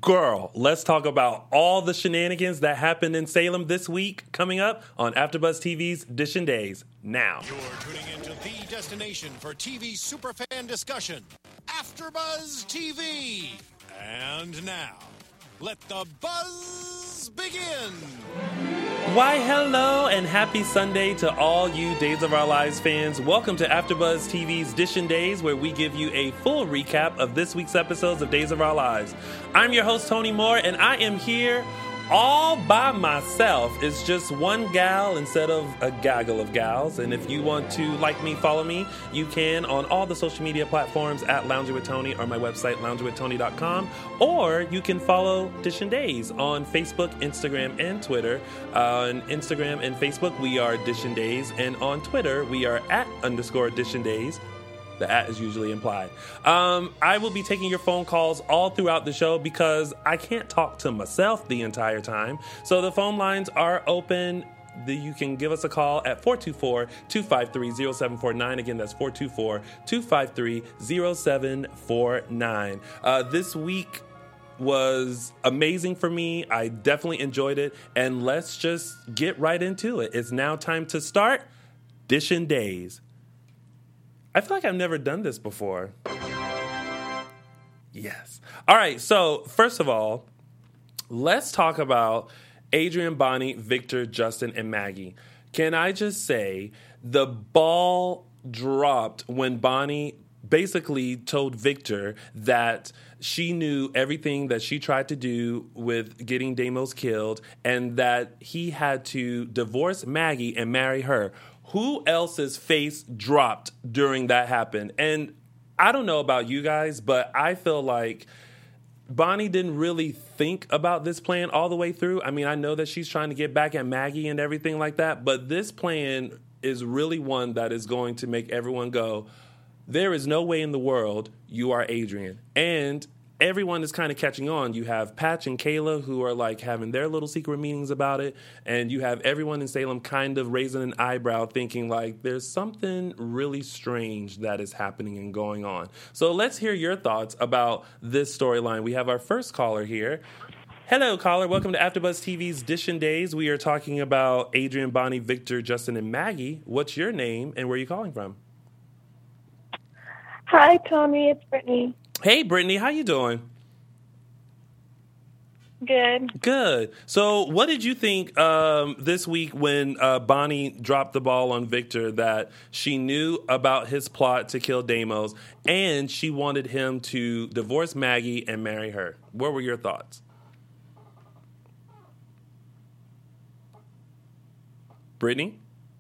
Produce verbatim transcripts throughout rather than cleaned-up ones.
Girl, let's talk about all the shenanigans that happened in Salem this week coming up on AfterBuzz T V's Dishin' Days now. You're tuning into the destination for T V superfan discussion, AfterBuzz T V. And now, let the buzz begin. Why, hello and happy Sunday to all you Days of Our Lives fans. Welcome to AfterBuzz T V's Dishin' Days, where we give you a full recap of this week's episodes of Days of Our Lives. I'm your host, Tony Moore, and I am here all by myself. It's just one gal instead of a gaggle of gals. And if you want to like me, follow me, you can on all the social media platforms at Lounging with Tony or my website, lounging with tony dot com. Or you can follow Dishin' Days on Facebook, Instagram, and Twitter. Uh, on Instagram and Facebook, we are Dishin' Days. And on Twitter, we are at underscore Dishin' Days. The at is usually implied. Um, I will be taking your phone calls all throughout the show because I can't talk to myself the entire time. So the phone lines are open. The, you can give us a call at four two four, two five three, zero seven four nine. Again, that's four two four, two five three, zero seven four nine. Uh, this week was amazing for me. I definitely enjoyed it. And let's just get right into it. It's now time to start Dishin' Days. I feel like I've never done this before. Yes. All right, so first of all, let's talk about Adrian, Bonnie, Victor, Justin, and Maggie. Can I just say the ball dropped when Bonnie basically told Victor that she knew everything that she tried to do with getting Deimos killed and that he had to divorce Maggie and marry her. Who else's face dropped during that happened? And I don't know about you guys, but I feel like Bonnie didn't really think about this plan all the way through. I mean, I know that she's trying to get back at Maggie and everything like that, but this plan is really one that is going to make everyone go, there is no way in the world you are Adrian. And everyone is kind of catching on. You have Patch and Kayla who are like having their little secret meetings about it. And you have everyone in Salem kind of raising an eyebrow thinking like there's something really strange that is happening and going on. So let's hear your thoughts about this storyline. We have our first caller here. Hello, caller. Welcome to AfterBuzz T V's Dishin' Days. We are talking about Adrian, Bonnie, Victor, Justin, and Maggie. What's your name and where are you calling from? Hi, Tony. It's Brittany. Hey, Brittany, how you doing? Good. Good. So what did you think um, this week when uh, Bonnie dropped the ball on Victor that she knew about his plot to kill Deimos and she wanted him to divorce Maggie and marry her? What were your thoughts? Brittany?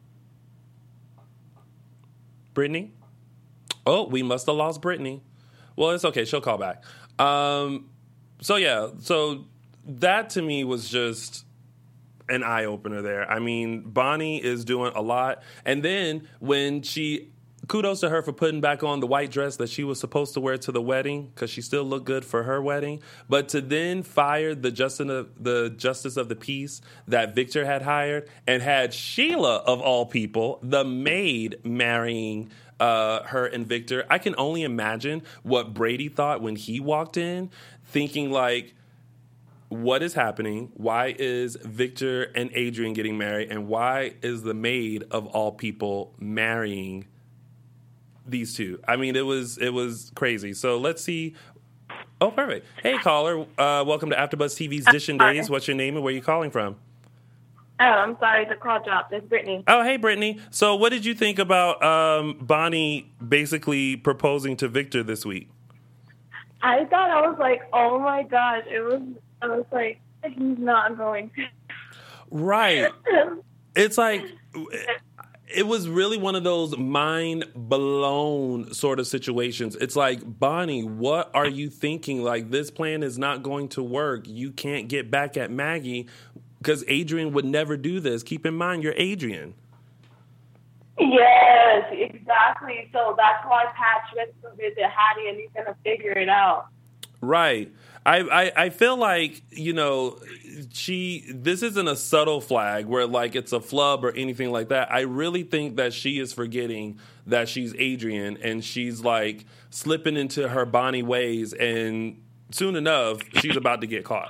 Brittany? Oh, we must have lost Brittany. Well, it's okay. She'll call back. Um, so, yeah. So that to me was just an eye-opener there. I mean, Bonnie is doing a lot. And then when she, kudos to her for putting back on the white dress that she was supposed to wear to the wedding because she still looked good for her wedding. But to then fire the, Justin, the Justice of the Peace that Victor had hired and had Sheila, of all people, the maid, marrying Uh, her and Victor. I can only imagine what Brady thought when he walked in, thinking like, what is happening? Why is Victor and Adrian getting married? And why is the maid of all people marrying these two? I mean, it was it was crazy. So let's see. Oh, perfect. Hey, caller. Uh, welcome to AfterBuzz T V's Dishin' Days. What's your name and where are you calling from? Oh, I'm sorry, the call dropped. It's Brittany. Oh, hey, Brittany. So what did you think about um, Bonnie basically proposing to Victor this week? I thought, I was like, oh my gosh. It was, I was like, he's not going to. Right. It's like, it was really one of those mind blown sort of situations. It's like, Bonnie, what are you thinking? Like, this plan is not going to work. You can't get back at Maggie. Because Adrian would never do this. Keep in mind, you're Adrian. Yes, exactly. So that's why Patch went to visit Hattie, and he's going to figure it out. Right. I, I, I feel like, you know, she, this isn't a subtle flag where, like, it's a flub or anything like that. I really think that she is forgetting that she's Adrian, and she's, like, slipping into her Bonnie ways and soon enough, she's about to get caught.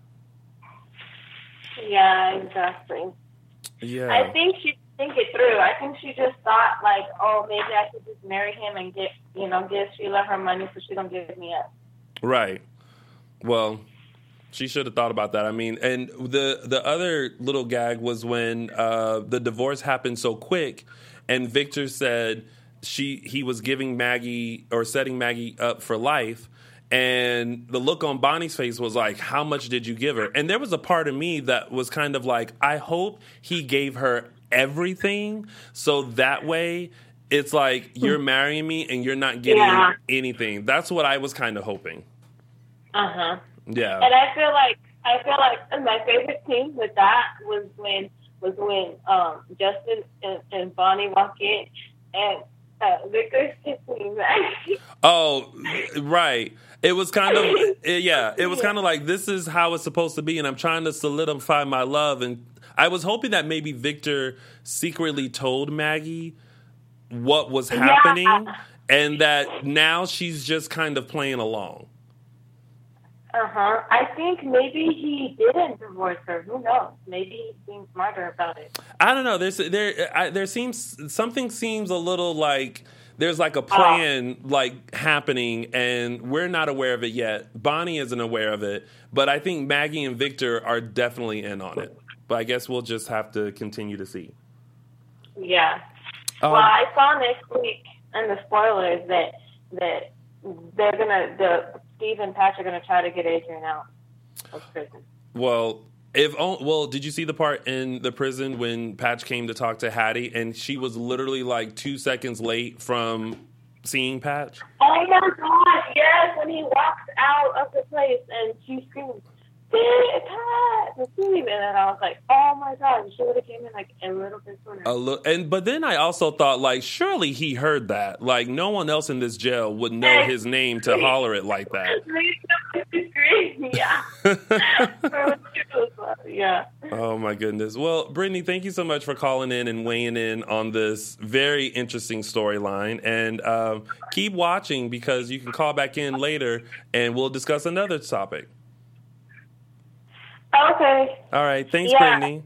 Yeah, exactly. Yeah. I think she didn't think it through. I think she just thought, like, oh, maybe I could just marry him and get, you know, give Sheila her money so she don't give me up. Right. Well, she should have thought about that. I mean, and the the other little gag was when uh, the divorce happened so quick, and Victor said she he was giving Maggie or setting Maggie up for life. And the look on Bonnie's face was like, how much did you give her? And there was a part of me that was kind of like, I hope he gave her everything. So that way, it's like, you're marrying me and you're not getting yeah. anything. That's what I was kind of hoping. Uh-huh. Yeah. And I feel like, I feel like my favorite scene with that was when, was when um, Justin and, and Bonnie walk in and uh, Victor's kissing Maggie. Oh, right. It was kind of, it, yeah, it was kind of like, this is how it's supposed to be, and I'm trying to solidify my love. And I was hoping that maybe Victor secretly told Maggie what was happening, yeah. and that now she's just kind of playing along. Uh-huh. I think maybe he didn't divorce her. Who knows? Maybe he's being smarter about it. I don't know. There's there I, there seems something seems a little like there's like a plan uh, like happening, and we're not aware of it yet. Bonnie isn't aware of it, but I think Maggie and Victor are definitely in on it. But I guess we'll just have to continue to see. Yeah. Um, well, I saw next week in the spoilers that that they're gonna the Steve and Patch are gonna try to get Adrian out of prison. Well. If well, did you see the part in the prison when Patch came to talk to Hattie, and she was literally like two seconds late from seeing Patch? Oh my God! Yes, when he walks out of the place and she screams, "Big Patch!" And then I was like, "Oh my God!" She would have came in like a little bit sooner. A little, and but then I also thought like, surely he heard that. Like no one else in this jail would know his name to holler it like that. Yeah. Yeah. Oh my goodness. Well, Brittany, thank you so much for calling in and weighing in on this very interesting storyline. And um, keep watching, because you can call back in later and we'll discuss another topic. Okay. All right. Thanks, yeah. Brittany.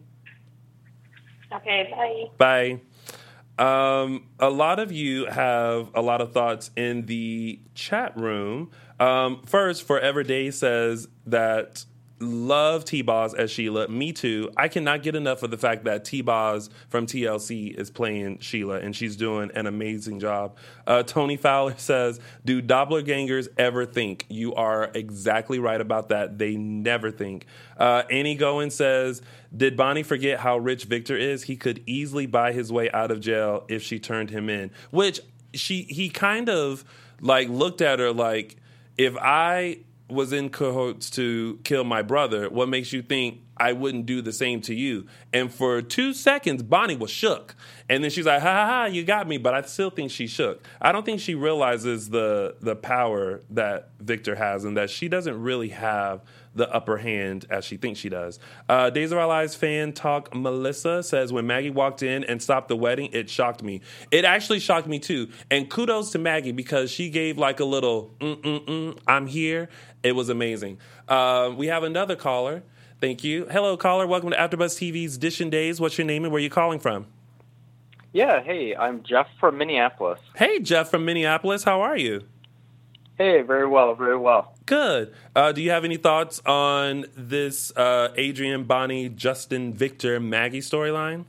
Okay. Bye. Bye. Um, a lot of you have a lot of thoughts in the chat room. Um, first, Forever Day says that love T-Boz as Sheila. Me too. I cannot get enough of the fact that T-Boz from T L C is playing Sheila, and she's doing an amazing job. Uh, Tony Fowler says, do doppelgangers ever think? You are exactly right about that. They never think. Uh, Annie Goen says, did Bonnie forget how rich Victor is? He could easily buy his way out of jail if she turned him in. Which she he kind of like looked at her like, if I was in cahoots to kill my brother, what makes you think I wouldn't do the same to you? And for two seconds, Bonnie was shook. And then she's like, ha, ha, ha, you got me. But I still think she shook. I don't think she realizes the the power that Victor has, and that she doesn't really have the upper hand as she thinks she does. Uh, Days of Our Lives fan talk Melissa says, when Maggie walked in and stopped the wedding, it shocked me. It actually shocked me too. And kudos to Maggie, because she gave like a little, mm-mm-mm, I'm here. It was amazing. Uh, we have another caller. Thank you. Hello, caller. Welcome to AfterBuzz T V's Dishing Days. What's your name and where are you calling from? Yeah, hey, I'm Jeff from Minneapolis. Hey, Jeff from Minneapolis. How are you? Hey, very well, very well. Good. Uh, do you have any thoughts on this uh, Adrian, Bonnie, Justin, Victor, Maggie storyline?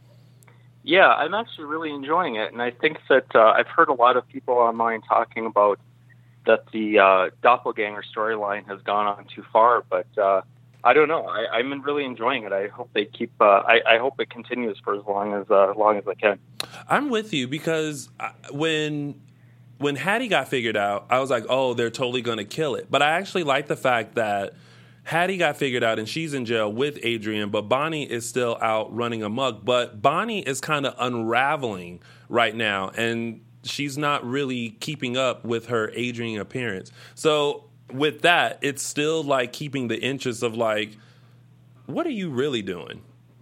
Yeah, I'm actually really enjoying it, and I think that uh, I've heard a lot of people online talking about that the uh, doppelganger storyline has gone on too far, but uh, I don't know. I, I'm really enjoying it. I hope they keep. Uh, I, I hope it continues for as long as uh, long as I can. I'm with you, because when when Hattie got figured out, I was like, oh, they're totally going to kill it. But I actually like the fact that Hattie got figured out and she's in jail with Adrian, but Bonnie is still out running amok. But Bonnie is kind of unraveling right now, and she's not really keeping up with her Adrian appearance. So with that, it's still like keeping the interest of like, what are you really doing?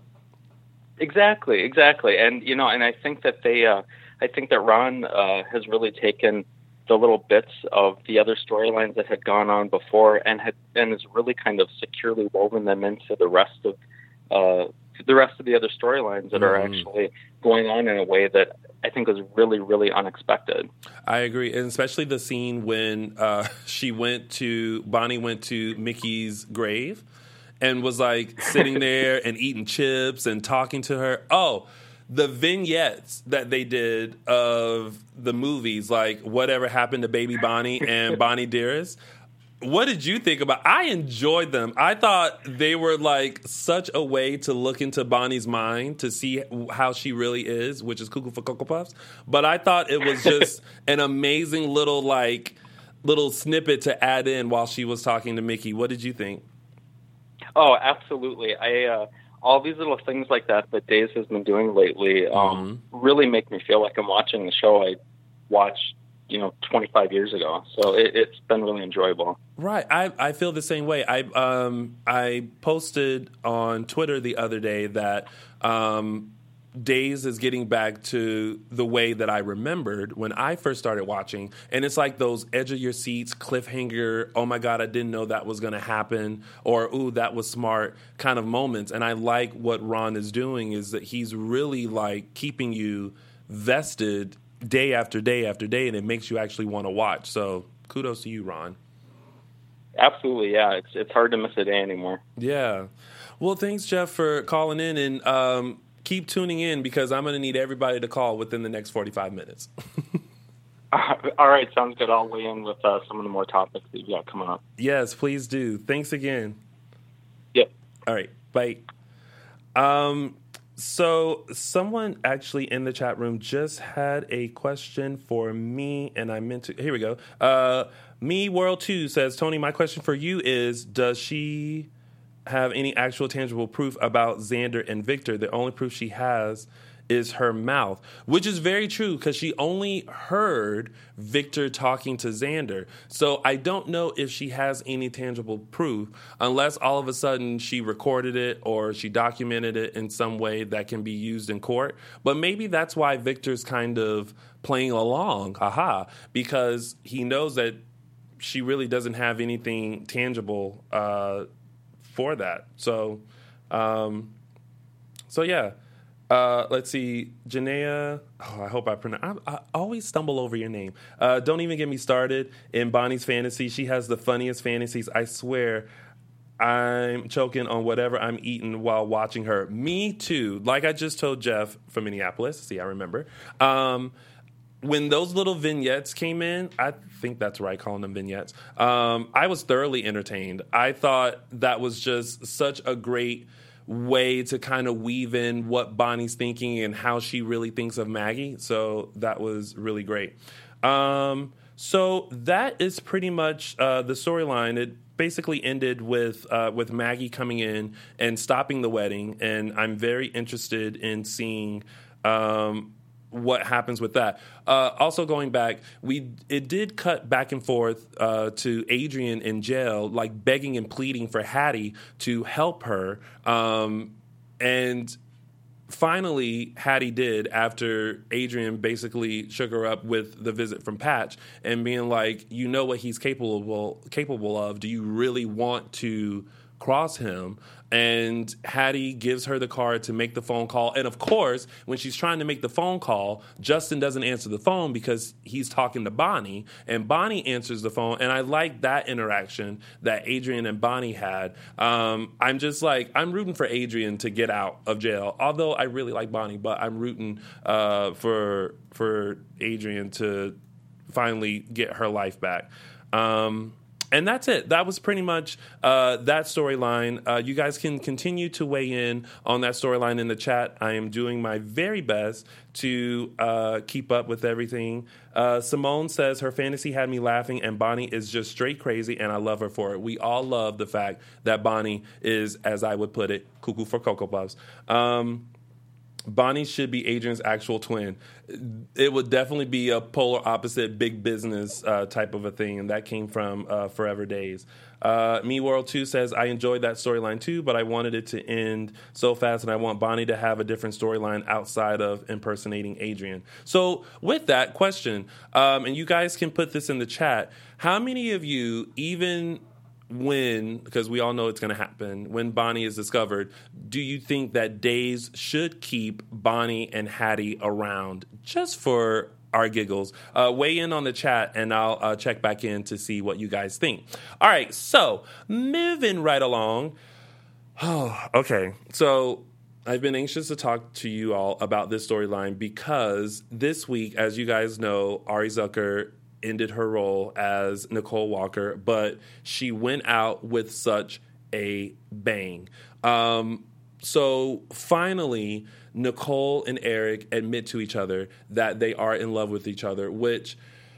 Exactly, exactly. And, you know, and I think that they, uh, I think that Ron uh, has really taken the little bits of the other storylines that had gone on before, and had and has really kind of securely woven them into the rest of uh, the rest of the other storylines that mm. are actually going on in a way that I think was really, really unexpected. I agree, and especially the scene when uh, she went to Bonnie went to Mickey's grave and was like sitting there and eating chips and talking to her. Oh. The vignettes that they did of the movies, like Whatever Happened to Baby Bonnie and Bonnie Dearest, what did you think about? I enjoyed them. I thought they were like such a way to look into Bonnie's mind to see how she really is, which is cuckoo for Cocoa Puffs. But I thought it was just an amazing little like little snippet to add in while she was talking to Mickey. What did you think? Oh, absolutely. I. Uh... All these little things like that that Days has been doing lately um, mm-hmm. really make me feel like I'm watching the show I watched, you know, twenty-five years ago. So it, it's been really enjoyable. Right. I, I feel the same way. I um I posted on Twitter the other day that um, Days is getting back to the way that I remembered when I first started watching. And it's like those edge of your seats, cliffhanger, oh my God, I didn't know that was going to happen, or ooh, that was smart kind of moments. And I like what Ron is doing is that he's really like keeping you vested day after day after day, and it makes you actually want to watch. So kudos to you, Ron. Absolutely, yeah. It's it's hard to miss a day anymore. Yeah. Well, thanks, Jeff, for calling in, and um, keep tuning in because I'm going to need everybody to call within the next forty-five minutes. uh, all right, sounds good. I'll weigh in with uh, some of the more topics that you got coming up. Yes, please do. Thanks again. Yep. All right, bye. Um, so someone actually in the chat room just had a question for me, and I meant to. Here we go. Uh, Me World Two says, Tony, my question for you is: does she have any actual tangible proof about Xander and Victor? The only proof she has is her mouth, which is very true because she only heard Victor talking to Xander. So I don't know if she has any tangible proof unless all of a sudden she recorded it or she documented it in some way that can be used in court. But maybe that's why Victor's kind of playing along, haha, because he knows that she really doesn't have anything tangible uh, for that. So, um, so yeah. Uh, let's see, Janaea. Oh, I hope I pronounce. I, I always stumble over your name. Uh, don't even get me started in Bonnie's fantasy. She has the funniest fantasies. I swear, I'm choking on whatever I'm eating while watching her. Me too. Like I just told Jeff from Minneapolis. See, I remember. Um, when those little vignettes came in, I think that's right, calling them vignettes. Um, I was thoroughly entertained. I thought that was just such a great way to kind of weave in what Bonnie's thinking and how she really thinks of Maggie. So that was really great. Um, so that is pretty much uh, the storyline. It basically ended with uh, with Maggie coming in and stopping the wedding, and I'm very interested in seeing um, what happens with that. Uh, also going back, we it did cut back and forth uh, to Adrian in jail, like begging and pleading for Hattie to help her. Um, and finally, Hattie did after Adrian basically shook her up with the visit from Patch and being like, you know what he's capable capable of. Do you really want to cross him? And Hattie gives her the card to make the phone call. And of course, when she's trying to make the phone call, Justin doesn't answer the phone because he's talking to Bonnie. And Bonnie answers the phone. And I like that interaction that Adrian and Bonnie had. Um, I'm just like, I'm rooting for Adrian to get out of jail. Although I really like Bonnie, but I'm rooting uh, for for Adrian to finally get her life back. Um And that's it. That was pretty much uh, that storyline. Uh, you guys can continue to weigh in on that storyline in the chat. I am doing my very best to uh, keep up with everything. Uh, Simone says her fantasy had me laughing, and Bonnie is just straight crazy, and I love her for it. We all love the fact that Bonnie is, as I would put it, cuckoo for Cocoa Puffs. Um, Bonnie should be Adrian's actual twin. It would definitely be a polar opposite big business uh, type of a thing, and that came from uh, Forever Days. Uh, Me World two says, I enjoyed that storyline too, but I wanted it to end so fast, and I want Bonnie to have a different storyline outside of impersonating Adrian. So with that question, um, and you guys can put this in the chat, how many of you, even when, because we all know it's going to happen, when Bonnie is discovered, do you think that Days should keep Bonnie and Hattie around just for our giggles? Uh, weigh in on the chat, and I'll uh, check back in to see what you guys think. All right, so moving right along. Oh, okay, so I've been anxious to talk to you all about this storyline because this week, as you guys know, Ari Zucker ended her role as Nicole Walker, but she went out with such a bang. Um, so finally, Nicole and Eric admit to each other that they are in love with each other, which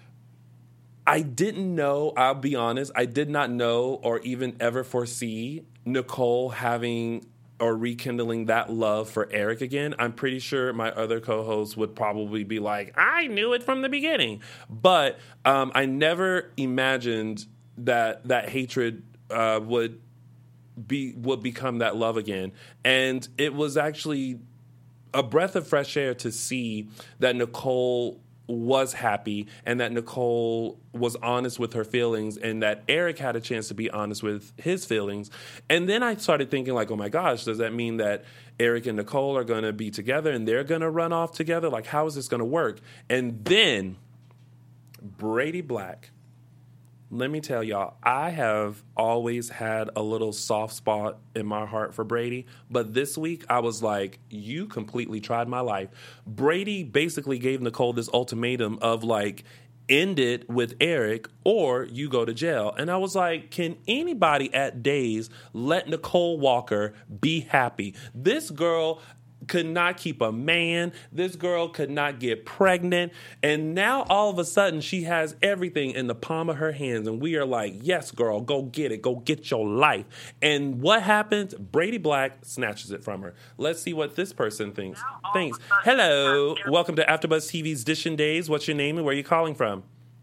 I didn't know, I'll be honest, I did not know or even ever foresee Nicole having or rekindling that love for Eric again. I'm pretty sure my other co-hosts would probably be like, I knew it from the beginning. But um, I never imagined that that hatred uh, would be would become that love again. And it was actually a breath of fresh air to see that Nicole was happy and that Nicole was honest with her feelings and that Eric had a chance to be honest with his feelings. And then I started thinking like, oh my gosh, does that mean that Eric and Nicole are going to be together and they're going to run off together? Like, how is this going to work? And then Brady Black, let me tell y'all, I have always had a little soft spot in my heart for Brady, but this week I was like, you completely tried my life. Brady basically gave Nicole this ultimatum of like, end it with Eric or you go to jail. And I was like, can anybody at Days let Nicole Walker be happy? This girl could not keep a man. This girl could not get pregnant. And now all of a sudden she has everything in the palm of her hands. And we are like, yes, girl, go get it. Go get your life. And what happens? Brady Black snatches it from her. Let's see what this person thinks. Thanks. Hello. Welcome to AfterBuzz T V's Dishing Days. What's your name and where are you calling from?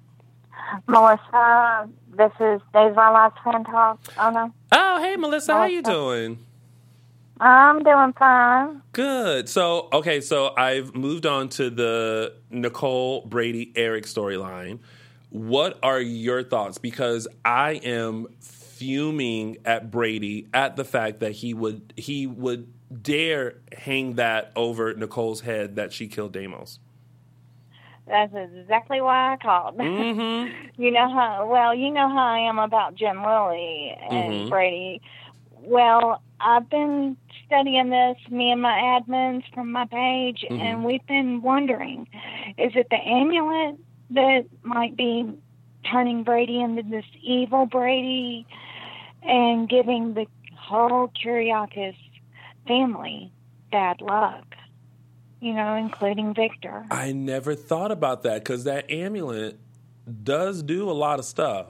Melissa, this is Days of Our Lives Fan Talk. Oh, no. Oh, hey, Melissa. How you doing? I'm doing fine. Good. So, okay, so I've moved on to the Nicole, Brady, Eric storyline. What are your thoughts? Because I am fuming at Brady at the fact that he would he would dare hang that over Nicole's head that she killed Deimos. That's exactly why I called. Mm-hmm. You know how, well, you know how I am about Jen Lilly and Mm-hmm. Brady. Well, I've been studying this, me and my admins from my page, Mm-hmm. and we've been wondering, is it the amulet that might be turning Brady into this evil Brady and giving the whole Kiriakis family bad luck? You know, including Victor. I never thought about that because that amulet does do a lot of stuff.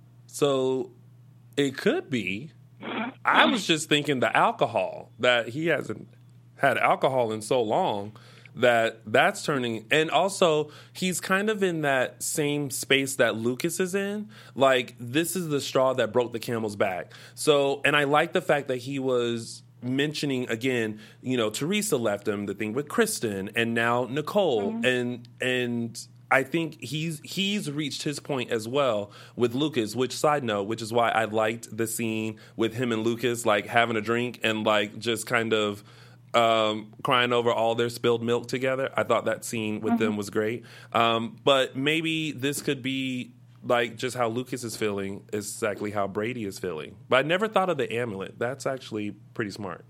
So it could be. I was just thinking the alcohol, that he hasn't had alcohol in so long that that's turning. And also, he's kind of in that same space that Lucas is in. Like, this is the straw that broke the camel's back. So, and I like the fact that he was mentioning again, you know, Teresa left him, the thing with Kristen, and now Nicole, mm-hmm. and and I think he's he's reached his point as well with Lucas. Which, side note, which is why I liked the scene with him and Lucas, like having a drink and like just kind of um, crying over all their spilled milk together. I thought that scene with mm-hmm. them was great. Um, but maybe this could be like just how Lucas is feeling is exactly how Brady is feeling. But I never thought of the amulet. That's actually pretty smart.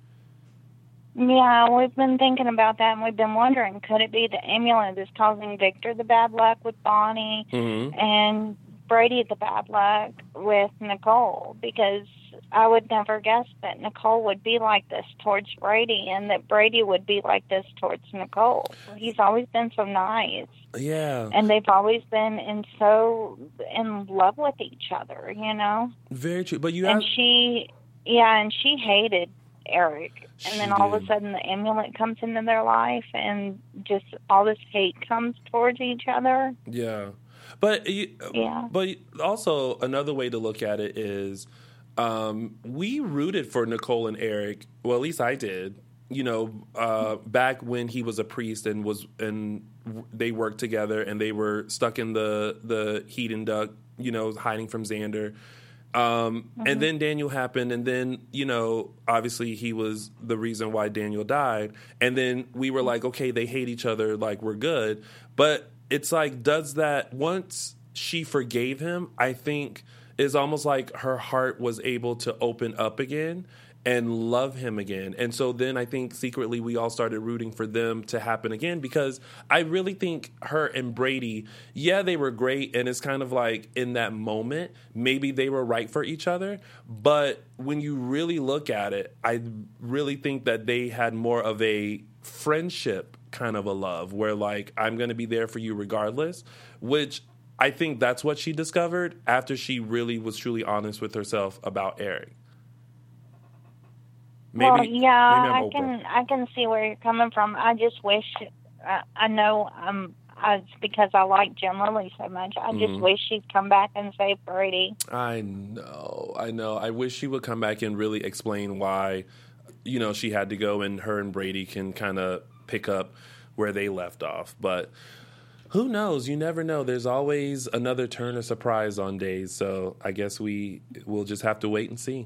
Yeah, we've been thinking about that, and we've been wondering, could it be the amulet that's causing Victor the bad luck with Bonnie mm-hmm. and Brady the bad luck with Nicole? Because I would never guess that Nicole would be like this towards Brady and that Brady would be like this towards Nicole. He's always been so nice. Yeah. And they've always been in so in love with each other, you know? Very true. But you And have... she, yeah, and she hated Eric. And She then all of did. a sudden the amulet comes into their life and just all this hate comes towards each other. Yeah. But you- Yeah. but also another way to look at it is um, we rooted for Nicole and Eric. Well, at least I did. You know, uh, back when he was a priest and was and they worked together and they were stuck in the the heat and duct, you know, hiding from Xander. Um, Mm-hmm. And then Daniel happened, and then, you know, obviously he was the reason why Daniel died. And then we were like, okay, they hate each other, like, we're good. But it's like, does that, once she forgave him, I think it's almost like her heart was able to open up again and love him again. And so then I think secretly we all started rooting for them to happen again, because I really think her and Brady, yeah, they were great. And it's kind of like in that moment, maybe they were right for each other. But when you really look at it, I really think that they had more of a friendship kind of a love where, like, I'm going to be there for you regardless, which I think that's what she discovered after she really was truly honest with herself about Eric. Maybe, well, yeah, maybe I'm I Oprah. can I can see where you're coming from. I just wish uh, I know um I, it's because I like Jim Lilly so much. I just Mhm. wish she'd come back and save Brady. I know, I know. I wish she would come back and really explain why, you know, she had to go, and her and Brady can kind of pick up where they left off. But who knows? You never know. There's always another turn of surprise on days. So I guess we will just have to wait and see.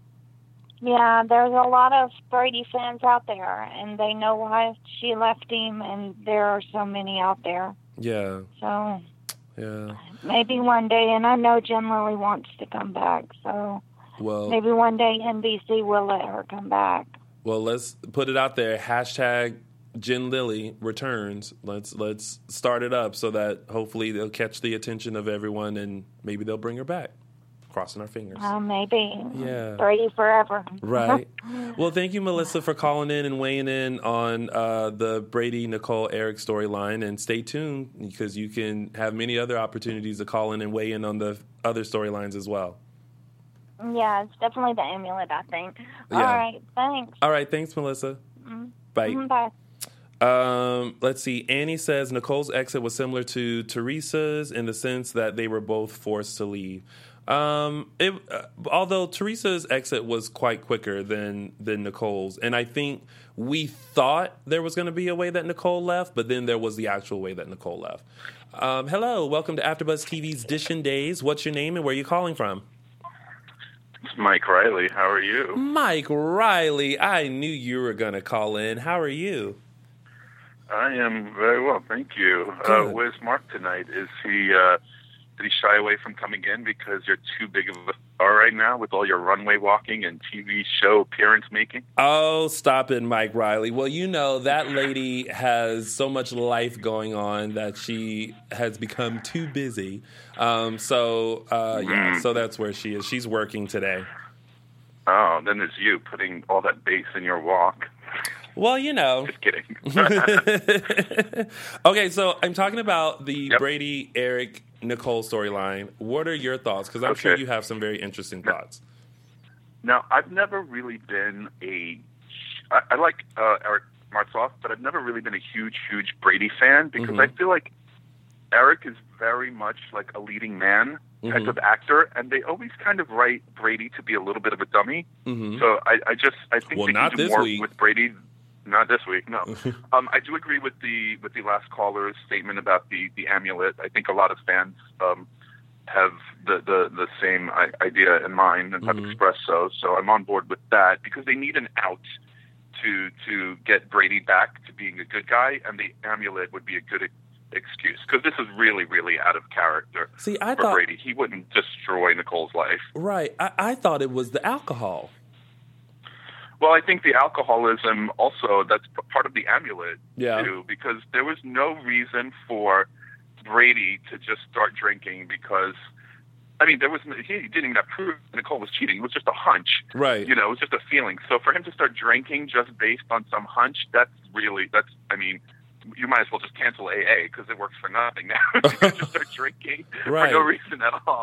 Yeah, there's a lot of Brady fans out there, and they know why she left him, and there are so many out there. Yeah, So yeah. maybe one day, and I know Jim Lilly wants to come back, so Well, maybe one day N B C will let her come back. well, let's put it out there. Hashtag Jen Lilly returns. Let's let's start it up so that hopefully they'll catch the attention of everyone, and maybe they'll bring her back. Crossing our fingers. Uh, maybe. Yeah. Brady forever. Right. Well, thank you, Melissa, for calling in and weighing in on uh, the Brady, Nicole, Eric storyline. And stay tuned, because you can have many other opportunities to call in and weigh in on the other storylines as well. Yeah, it's definitely the amulet, I think. All Yeah. right, thanks. All right. Thanks, Melissa. Bye. Mhm, Bye. Um, let's see. Annie says Nicole's exit was similar to Teresa's in the sense that they were both forced to leave. Um, it, uh, although Teresa's exit was quite quicker than than Nicole's, and I think we thought there was going to be a way that Nicole left, but then there was the actual way that Nicole left. Um, hello, welcome to AfterBuzz T V's Dishin' Days. What's your name and where are you calling from? It's Mike Riley. How are you? Mike Riley. I knew you were going to call in. How are you? I am very well, thank you. Uh, Good. where's Mark tonight? Is he? Uh, did he shy away from coming in because you're too big of a star right now with all your runway walking and T V show appearance making? Oh, stop it, Mike Riley. Well, you know, that lady has so much life going on that she has become too busy. Um, so, uh, yeah, Mm. so that's where she is. She's working today. Oh, then there's you putting all that bass in your walk. Well, you know. Just kidding. Okay, so I'm talking about the Yep. Brady, Eric, Nicole storyline. What are your thoughts? Because I'm sure Okay. you have some very interesting thoughts. Now, I've never really been a. I, I like uh, Eric Martzoff, but I've never really been a huge, huge Brady fan because Mhm. I feel like Eric is very much like a leading man type Mhm. of actor, and they always kind of write Brady to be a little bit of a dummy. Mhm. So I, I just I think Well, they not can do this more week. with Brady. Not this week, no. um, I do agree with the with the last caller's statement about the, the amulet. I think a lot of fans um, have the, the, the same i- idea in mind and have Mhm. expressed so. So I'm on board with that because they need an out to to get Brady back to being a good guy, and the amulet would be a good excuse because this is really, really out of character See, I for thought, Brady. He wouldn't destroy Nicole's life. right, I, I thought it was the alcohol. Well, I think the alcoholism also, that's p- part of the amulet, Yeah. too, because there was no reason for Brady to just start drinking because, I mean, there was he didn't even have proof Nicole was cheating. It was just a hunch. Right. You know, it was just a feeling. So for him to start drinking just based on some hunch, that's really, that's, I mean, you might as well just cancel A A because it works for nothing now. You can just start drinking Right. for no reason at all.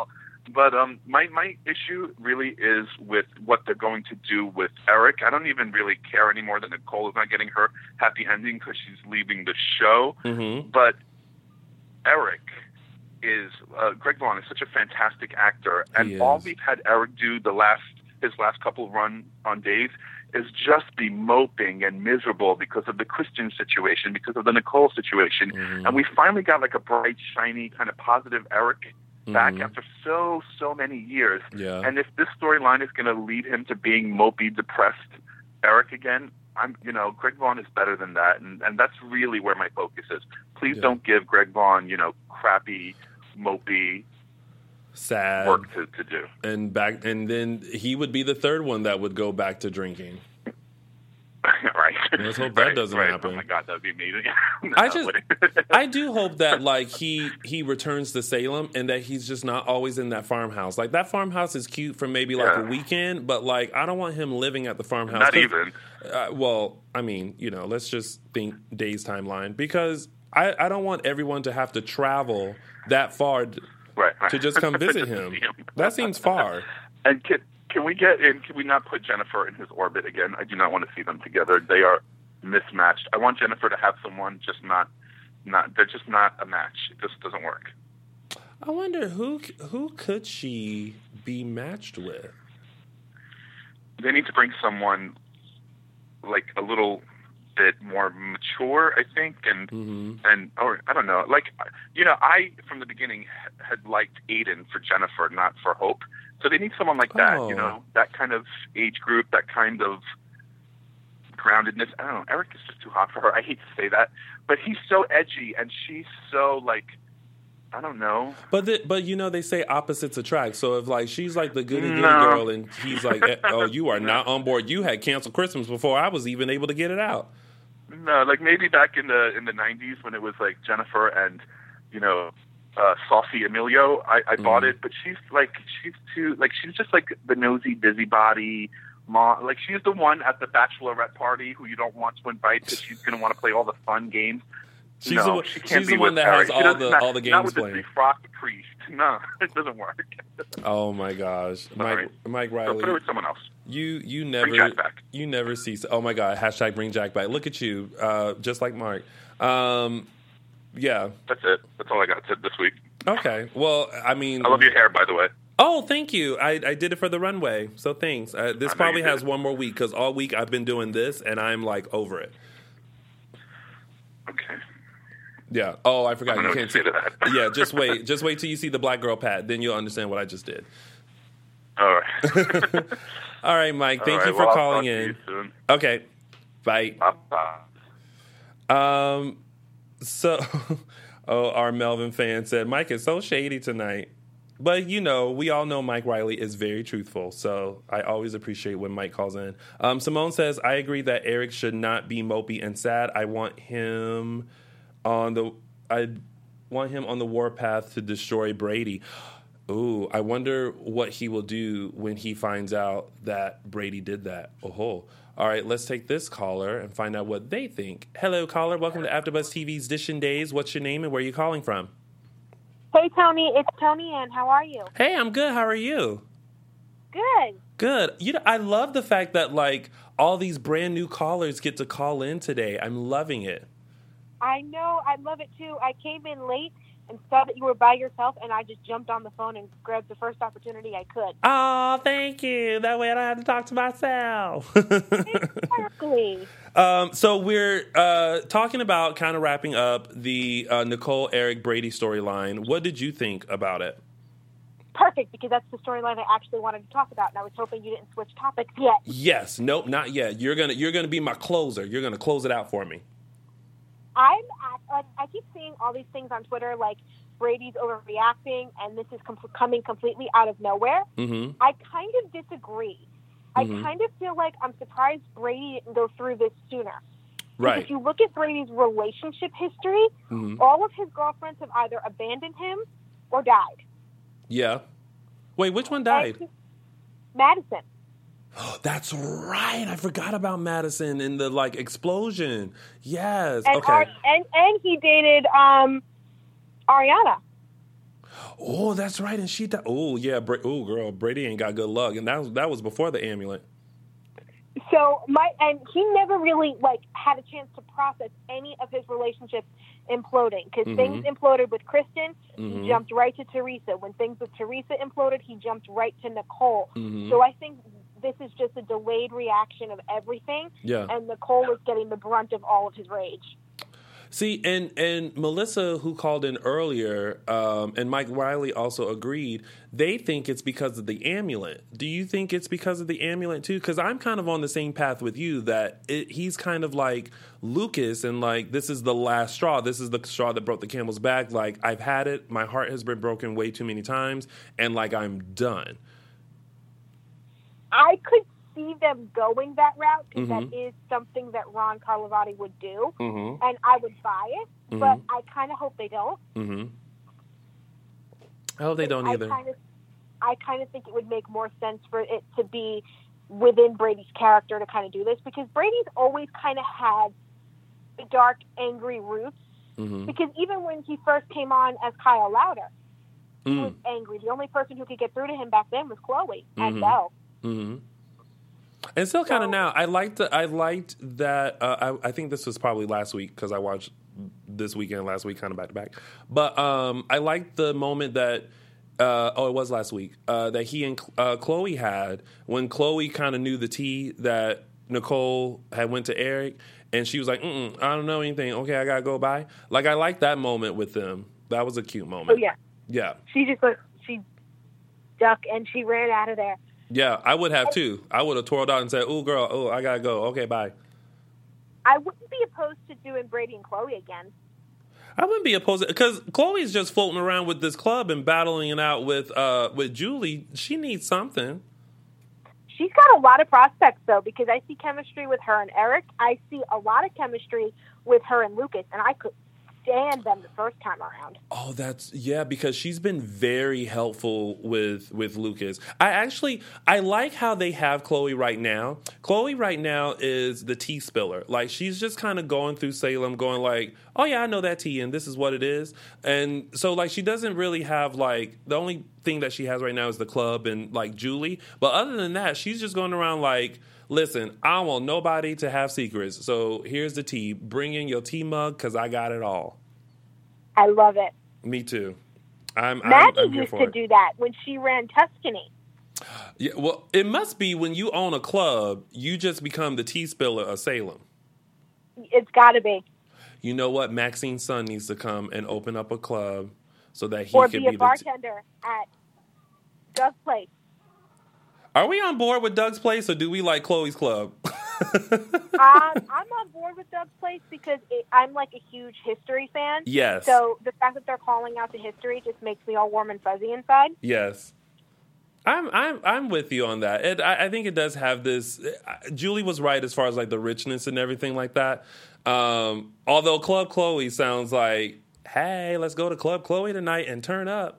But um, my my issue really is with what they're going to do with Eric. I don't even really care anymore that Nicole is not getting her happy ending because she's leaving the show. Mm-hmm. But Eric is uh, Greg Vaughn is such a fantastic actor, and all we've had Eric do the last his last couple run on days is just be moping and miserable because of the Christian situation, because of the Nicole situation, mm-hmm. and we finally got like a bright, shiny, kind of positive Eric back mm-hmm. after so so many years. Yeah. And if this storyline is going to lead him to being mopey, depressed Eric again, I'm you know Greg Vaughn is better than that, and and that's really where my focus is. Please yeah. don't give Greg Vaughn you know crappy, mopey, sad work to, to do. And back, and then he would be the third one that would go back to drinking. Right. Let's hope that right, doesn't right. happen. Oh my God, that would be amazing. No, I just, I do hope that like he he returns to Salem and that he's just not always in that farmhouse. Like that farmhouse is cute for maybe like yeah. a weekend, but like I don't want him living at the farmhouse. Not even. Uh, well, I mean, you know, let's just think days timeline because I, I don't want everyone to have to travel that far d- right, right. to just come visit him. That seems far. And can can we get in? Can we not put Jennifer in his orbit again? I do not want to see them together. They are mismatched. I want Jennifer to have someone, just not, not. They're just not a match. It just doesn't work. I wonder who who could she be matched with? They need to bring someone like a little bit more mature, I think, and mm-hmm. and or I don't know. Like you know, I from the beginning had liked Aiden for Jennifer, not for Hope. So they need someone like that, oh. you know, that kind of age group, that kind of groundedness. I don't know. Eric is just too hot for her. I hate to say that, but he's so edgy, and she's so like, I don't know. But the, but you know they say opposites attract. So if like she's like the goody goody no. girl, and he's like, oh, you are not on board. You had canceled Christmas before I was even able to get it out. No, like maybe back in the in the nineties when it was like Jennifer and you know. Uh, saucy Emilio, I, I mm. bought it, but she's like, she's too, like, she's just like the nosy busybody mom. Like, she's the one at the bachelorette party who you don't want to invite because she's going to want to play all the fun games. She's no, the, she can't she's be the one that Eric. has all the not, all the games not with playing. The frock priest. No, it doesn't work. Oh my gosh, Mike right. Mike So Riley, put it with someone else. You you never bring Jack back. You never cease. Oh my God, hashtag bring Jack back. Look at you, uh, just like Mark. Um, yeah, that's it. That's all I got to this week. Okay. Well, I mean, I love your hair, by the way. Oh, thank you. I, I did it for the runway, so thanks. Uh, this probably has one more week because all week I've been doing this, and I'm like over it. Okay. Yeah. Oh, I forgot. I don't You know can't what to say to that. Yeah. Just wait. Just wait till you see the black girl pat. Then you'll understand what I just did. All right. All right, Mike. Thank right, you for well, calling I'll talk in. to you soon. Okay. Bye. Bye. Um. So. Oh, our Melvin fan said, Mike is so shady tonight. But, you know, we all know Mike Riley is very truthful, so I always appreciate when Mike calls in. Um, Simone says, I agree that Eric should not be mopey and sad. I want him on the I want him on the warpath to destroy Brady. Ooh, I wonder what he will do when he finds out that Brady did that. Oh, all right, let's take this caller and find out what they think. Hello, caller. Welcome to AfterBuzz T V's Dishing Days. What's your name and where are you calling from? Hey, Tony. It's Tony Ann. How are you? Hey, I'm good. How are you? Good. Good. You know, I love the fact that, like, all these brand new callers get to call in today. I'm loving it. I know. I love it, too. I came in late and saw that you were by yourself, and I just jumped on the phone and grabbed the first opportunity I could. Oh, thank you. That way I don't have to talk to myself. Exactly. um, so we're uh, talking about kind of wrapping up the uh, Nicole, Eric, Brady storyline. What did you think about it? Perfect, because that's the storyline I actually wanted to talk about, and I was hoping you didn't switch topics yet. Yes. Nope, not yet. You're gonna you're gonna be my closer. You're gonna close it out for me. I'm at, I keep seeing all these things on Twitter, like Brady's overreacting, and this is com- coming completely out of nowhere. Mm-hmm. I kind of disagree. Mm-hmm. I kind of feel like I'm surprised Brady didn't go through this sooner. Right. Because if you look at Brady's relationship history, mm-hmm. all of his girlfriends have either abandoned him or died. Yeah. Wait, which one died? And Madison. Oh, that's right. I forgot about Madison and the like explosion. Yes. And okay. Ar- and and he dated um, Ariana. Oh, that's right. And she died. Oh, yeah. Bra- oh, girl. Brady ain't got good luck. And that was, that was before the amulet. So my and he never really like had a chance to process any of his relationships imploding because Mhm. things imploded with Kristen. Mhm. He jumped right to Teresa. When things with Teresa imploded, he jumped right to Nicole. Mhm. So I think this is just a delayed reaction of everything. Yeah. And Nicole is getting the brunt of all of his rage. See, and, and Melissa, who called in earlier, um, and Mike Riley also agreed, they think it's because of the amulet. Do you think it's because of the amulet too? Because I'm kind of on the same path with you that it, he's kind of like Lucas and like, this is the last straw. This is the straw that broke the camel's back. Like, I've had it. My heart has been broken way too many times. And like, I'm done. I could see them going that route because Mhm. that is something that Ron Carlivati would do, Mm-hmm. and I would buy it. Mhm. But I kind of hope they don't. Mm-hmm. I hope they don't either. I kind of, I kind of think it would make more sense for it to be within Brady's character to kind of do this because Brady's always kind of had the dark, angry roots. Mm-hmm. Because even when he first came on as Kyle Lauder, he Mm. was angry. The only person who could get through to him back then was Chloe and Mhm. Belle. Mm-hmm. And still kind of So- now. I liked. The, I liked that. Uh, I, I think this was probably last week because I watched this weekend, last week, kind of back to back. But um, I liked the moment that. Uh, oh, it was last week uh, that he and uh, Chloe had when Chloe kind of knew the tea that Nicole had went to Eric, and she was like, Mm-mm, "I don't know anything. Okay, I gotta go by." Like I liked that moment with them. That was a cute moment. Oh yeah, Yeah. she just like she ducked and she ran out of there. Yeah, I would have too. I would have twirled out and said, "Oh, girl, oh, I gotta go. Okay, bye." I wouldn't be opposed to doing Brady and Chloe again. I wouldn't be opposed because Chloe's just floating around with this club and battling it out with uh, with Julie. She needs something. She's got a lot of prospects though, because I see chemistry with her and Eric. I see a lot of chemistry with her and Lucas, and I could stand them the first time around. Oh, that's yeah, because she's been very helpful with with Lucas. I actually I like how they have Chloe right now. Chloe right now is the tea spiller. Like she's just kind of going through Salem, going like, "Oh yeah, I know that tea, and this is what it is." And so like she doesn't really have like the only thing that she has right now is the club and like Julie. But other than that, she's just going around like, listen, I don't want nobody to have secrets. So here's the tea. Bring in your tea mug because I got it all. I love it. Me too. I'm, Maggie I'm, I'm here used for to it. do that when she ran Tuscany. Yeah, well, it must be when you own a club, you just become the tea spiller of Salem. It's got to be. You know what? Maxine's son needs to come and open up a club so that he Or can be a be the. T- bartender at Doug's Place. Are we on board with Doug's Place or do we like Chloe's club? um, I'm on board with Doug's Place because it, I'm like a huge history fan. Yes. So the fact that they're calling out the history just makes me all warm and fuzzy inside. Yes. I'm I'm I'm with you on that. It, I, I think it does have this. uh, Julie was right as far as like the richness and everything like that. Um, although Club Chloe sounds like, hey, let's go to Club Chloe tonight and turn up.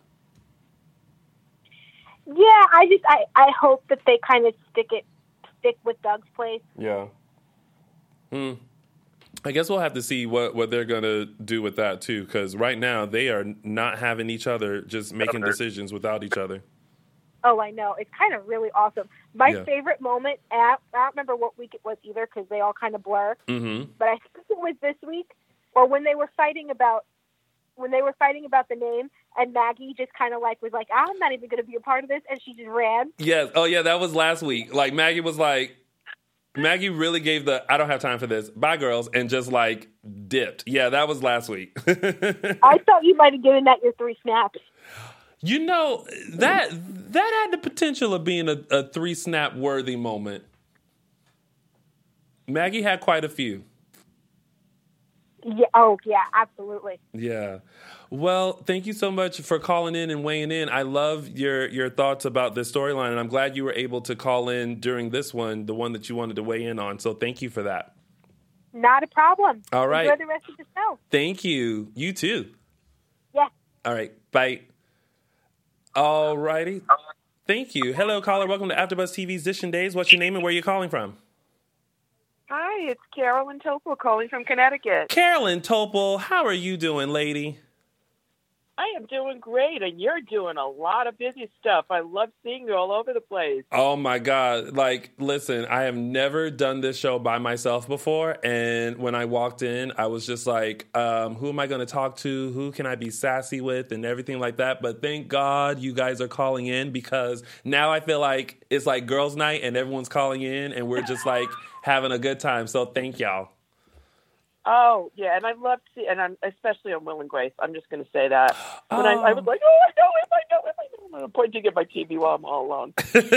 Yeah, I just I, I hope that they kind of stick it stick with Doug's Place. Yeah. Hmm. I guess we'll have to see what, what they're going to do with that, too, because right now they are not having each other, just making decisions without each other. Oh, I know. It's kind of really awesome. My Yeah. favorite moment, at, I don't remember what week it was either because they all kind of blur, Mm-hmm. but I think it was this week, or when they were fighting about when they were fighting about the name, and Maggie just kind of like was like, I'm not even going to be a part of this, and she just ran. Yes. Oh, yeah, that was last week. Like, Maggie was like, Maggie really gave the, I don't have time for this, bye, girls, and just, like, dipped. Yeah, that was last week. I thought you might have given that your three snaps. You know, that that had the potential of being a, a three-snap worthy moment. Maggie had quite a few. Yeah. Oh, yeah, absolutely. Yeah. Well, thank you so much for calling in and weighing in. I love your, your thoughts about this storyline, and I'm glad you were able to call in during this one, the one that you wanted to weigh in on. So thank you for that. Not a problem. All right. Enjoy the rest of the show. Thank you. You too. Yeah. All right. Bye. All righty. Thank you. Hello, caller. Welcome to AfterBuzz T V's Dishing Days. What's your name and where are you calling from? Hi, it's Carolyn Topol calling from Connecticut. Carolyn Topol. How are you doing, lady? I am doing great, and you're doing a lot of busy stuff. I love seeing you all over the place. Oh my God. Like, listen, I have never done this show by myself before. And when I walked in, I was just like, um, who am I going to talk to? Who can I be sassy with and everything like that? But thank God you guys are calling in, because now I feel like it's like girls' night and everyone's calling in and we're just like having a good time. So thank y'all. Oh, yeah, and I love to see, and I'm especially on Will and Grace. I'm just going to say that. When oh. I, I was like, oh, I know him, I know him, I know him. I'm pointing at my T V while I'm all alone.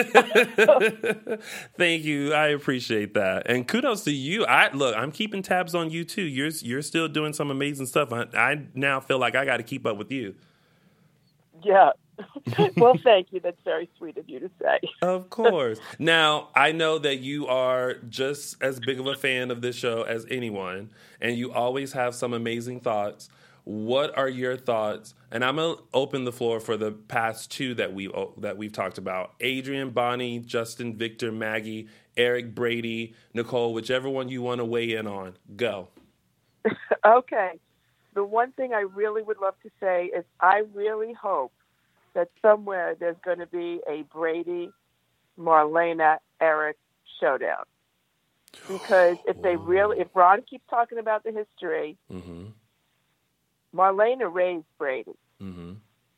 Thank you. I appreciate that. And kudos to you. I Look, I'm keeping tabs on you, too. You're, you're still doing some amazing stuff. I, I now feel like I got to keep up with you. Yeah. Well, thank you. That's very sweet of you to say. Of course. Now, I know that you are just as big of a fan of this show as anyone, and you always have some amazing thoughts. What are your thoughts? And I'm going to open the floor for the past two that we've, that we've talked about. Adrian, Bonnie, Justin, Victor, Maggie, Eric, Brady, Nicole, whichever one you want to weigh in on. Go. Okay. The one thing I really would love to say is I really hope that somewhere there's going to be a Brady, Marlena, Eric showdown. Because if they really, if Ron keeps talking about the history, mm-hmm. Marlena raised Brady. Mm-hmm.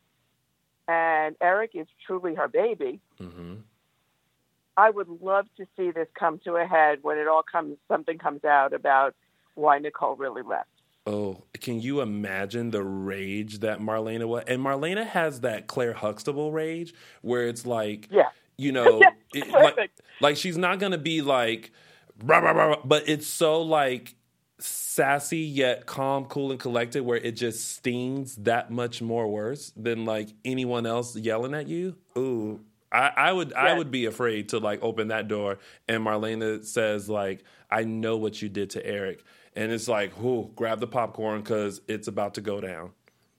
And Eric is truly her baby. Mm-hmm. I would love to see this come to a head when it all comes, something comes out about why Nicole really left. Oh, can you imagine the rage that Marlena was? And Marlena has that Claire Huxtable rage where it's like, yeah. you know, yeah, it, like, like she's not going to be like, rah, rah, rah, rah, but it's so like sassy yet calm, cool, and collected where it just stings that much more worse than like anyone else yelling at you. Ooh, I, I would, yeah. I would be afraid to like open that door and Marlena says like, I know what you did to Eric. And it's like, whoo, grab the popcorn because it's about to go down.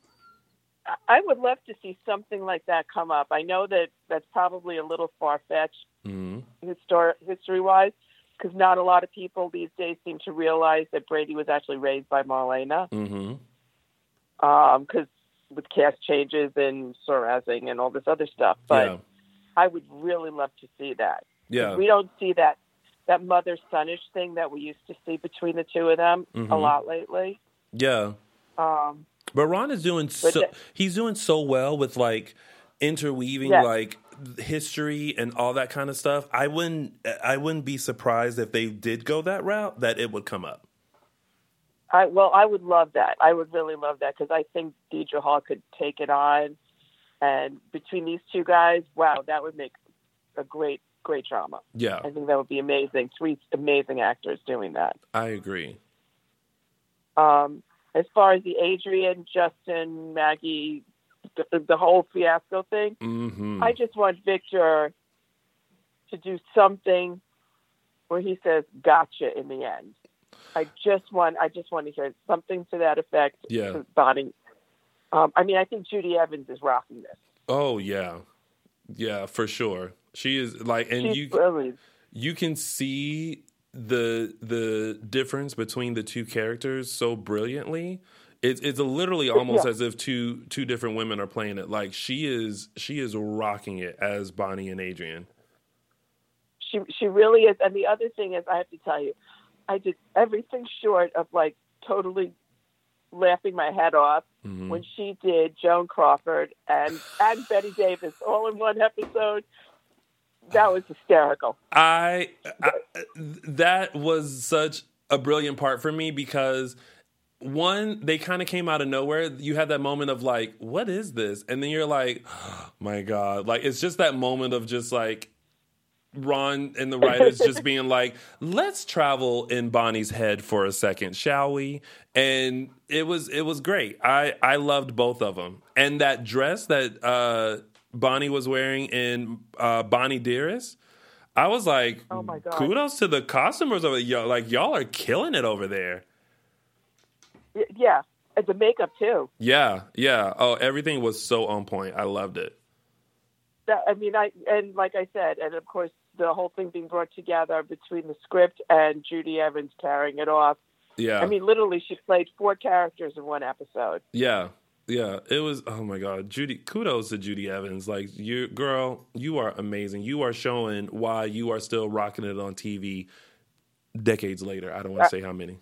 I would love to see something like that come up. I know that that's probably a little far-fetched mm-hmm. histor- history-wise, because not a lot of people these days seem to realize that Brady was actually raised by Marlena. Because mm-hmm. um, with cast changes and Sorazing and all this other stuff. But yeah. I would really love to see that. Yeah, we don't see that. That mother-sonish thing that we used to see between the two of them mm-hmm. a lot lately. Yeah. Um, but Ron is doing so, the, he's doing so well with like interweaving yes. like history and all that kind of stuff. I wouldn't, I wouldn't be surprised if they did go that route, that it would come up. I, well, I would love that. I would really love that because I think Deidre Hall could take it on. And between these two guys, wow, that would make a great Great drama. Yeah. I think that would be amazing. Three amazing actors doing that. I agree. Um, as far as the Adrian, Justin, Maggie, the, the whole fiasco thing, mm-hmm. I just want Victor to do something where he says, gotcha in the end. I just want I just want to hear something to that effect. Yeah. Bonnie. Um, I mean, I think Judy Evans is rocking this. Oh, yeah. Yeah, for sure. She is like, and She's you brilliant. You can see the the difference between the two characters so brilliantly. It's it's literally almost yeah. as if two two different women are playing it. Like she is she is rocking it as Bonnie and Adrian. She she really is. And the other thing is, I have to tell you, I did everything short of like totally laughing my head off mm-hmm. when she did Joan Crawford and and Betty Davis all in one episode. That was hysterical. I, I that was such a brilliant part for me because one, they kind of came out of nowhere. You had that moment of like, what is this? And then you're like, oh my God. Like, it's just that moment of just like Ron and the writers just being like, let's travel in Bonnie's head for a second, shall we? And it was, it was great. I, I loved both of them. And that dress that, uh, Bonnie was wearing in uh, Bonnie Dearest, I was like, oh my God. Kudos to the costumers over y'all. Like, y'all are killing it over there. Yeah, and the makeup too. Yeah, yeah. Oh, everything was so on point. I loved it. That, I mean, I and like I said, and of course, the whole thing being brought together between the script and Judy Evans carrying it off. Yeah. I mean, literally, she played four characters in one episode. Yeah. Yeah, it was. Oh my God, Judy! Kudos to Judy Evans. Like you, girl, you are amazing. You are showing why you are still rocking it on T V decades later. I don't want to say how many.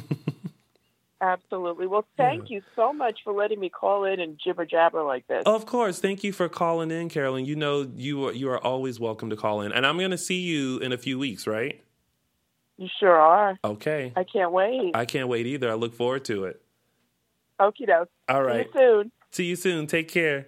Absolutely. Well, thank yeah. you so much for letting me call in and jibber jabber like this. Of course. Thank you for calling in, Carolyn. You know you are, you are always welcome to call in, and I'm going to see you in a few weeks, right? You sure are. Okay. I can't wait. I can't wait either. I look forward to it. Okie doke. All right. See you soon. See you soon. Take care.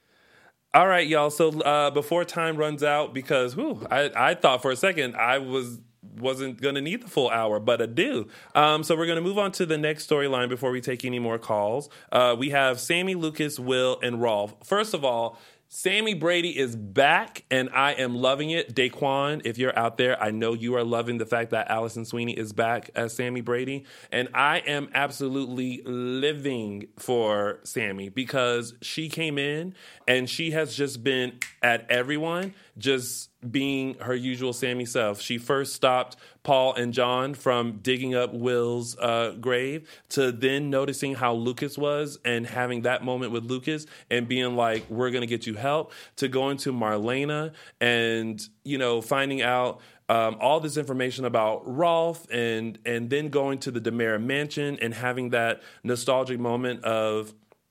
All right, y'all. So uh, before time runs out, because whew, I, I thought for a second I was wasn't going to need the full hour, but I do. Um, so we're going to move on to the next storyline before we take any more calls. Uh, we have Sammy, Lucas, Will, and Rolf. First of all, Sammy Brady is back, and I am loving it. Daquan, if you're out there, I know you are loving the fact that Allison Sweeney is back as Sammy Brady, and I am absolutely living for Sammy because she came in, and she has just been at everyone, just being her usual Sammy self. She first stopped Paul and John from digging up Will's uh, grave to then noticing how Lucas was and having that moment with Lucas and being like, we're going to get you help, to going to Marlena and, you know, finding out Um, all this information about Rolf and and then going to the DiMera mansion and having that nostalgic moment of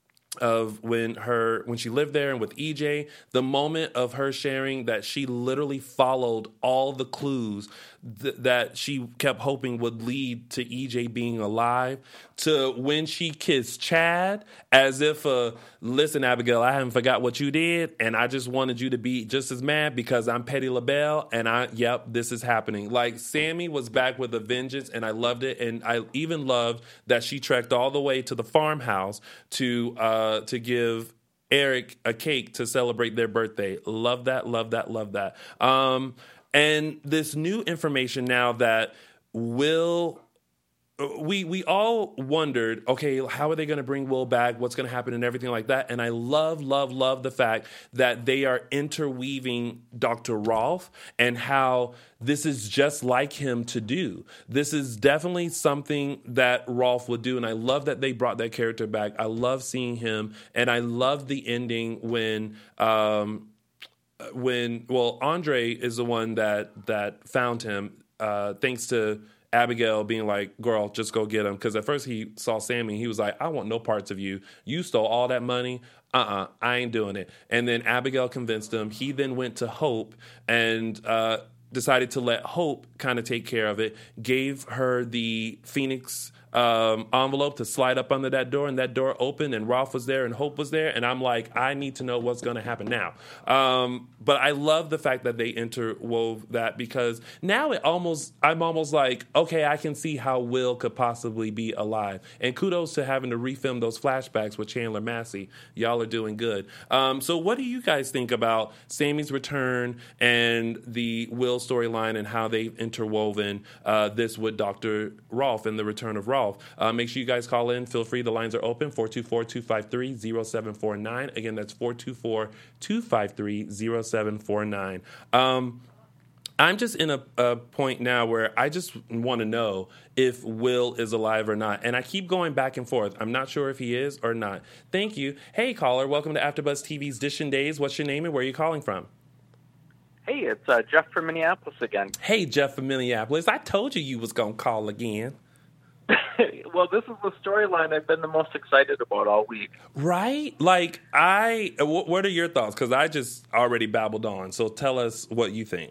of when her when she lived there and with E J, the moment of her sharing that she literally followed all the clues th- that she kept hoping would lead to E J being alive, to when she kissed Chad as if, uh, listen, Abigail, I haven't forgot what you did, and I just wanted you to be just as mad because I'm Petty LaBelle, and I, yep, this is happening. Like, Sammy was back with a vengeance, and I loved it, and I even loved that she trekked all the way to the farmhouse to uh, to give Eric a cake to celebrate their birthday. Love that, love that, love that. Um, and this new information now that Will... We we all wondered, okay, how are they going to bring Will back? What's going to happen and everything like that? And I love, love, love the fact that they are interweaving Doctor Rolf and how this is just like him to do. This is definitely something that Rolf would do, and I love that they brought that character back. I love seeing him, and I love the ending when... Um, when well, Andre is the one that, that found him, uh, thanks to Abigail being like, girl, just go get him. Because at first he saw Sammy. He was like, I want no parts of you. You stole all that money. Uh-uh, I ain't doing it. And then Abigail convinced him. He then went to Hope and uh, decided to let Hope kind of take care of it. Gave her the Phoenix um, envelope to slide up under that door. And that door opened and Rolf was there and Hope was there. And I'm like, I need to know what's going to happen now. Um, but I love the fact that they interwove that because now it almost, I'm almost like, okay, I can see how Will could possibly be alive. And kudos to having to refilm those flashbacks with Chandler Massey. Y'all are doing good. Um, so what do you guys think about Sammy's return and the Will storyline and how they've interwoven uh, this with Doctor Rolf and the return of Rolf? Uh, make sure you guys call in. Feel free. The lines are open. four two four, two five three, zero seven four nine. Again, that's four two four, two five three, zero seven four nine. Um, I'm just in a, a point now where I just want to know if Will is alive or not. And I keep going back and forth. I'm not sure if he is or not. Thank you. Hey, caller. Welcome to AfterBuzz T V's Dishing Days. What's your name and where are you calling from? Hey, it's uh, Jeff from Minneapolis again. Hey, Jeff from Minneapolis. I told you you was going to call again. Well, this is the storyline I've been the most excited about all week. Right? Like, I... W- what are your thoughts? Because I just already babbled on. So tell us what you think.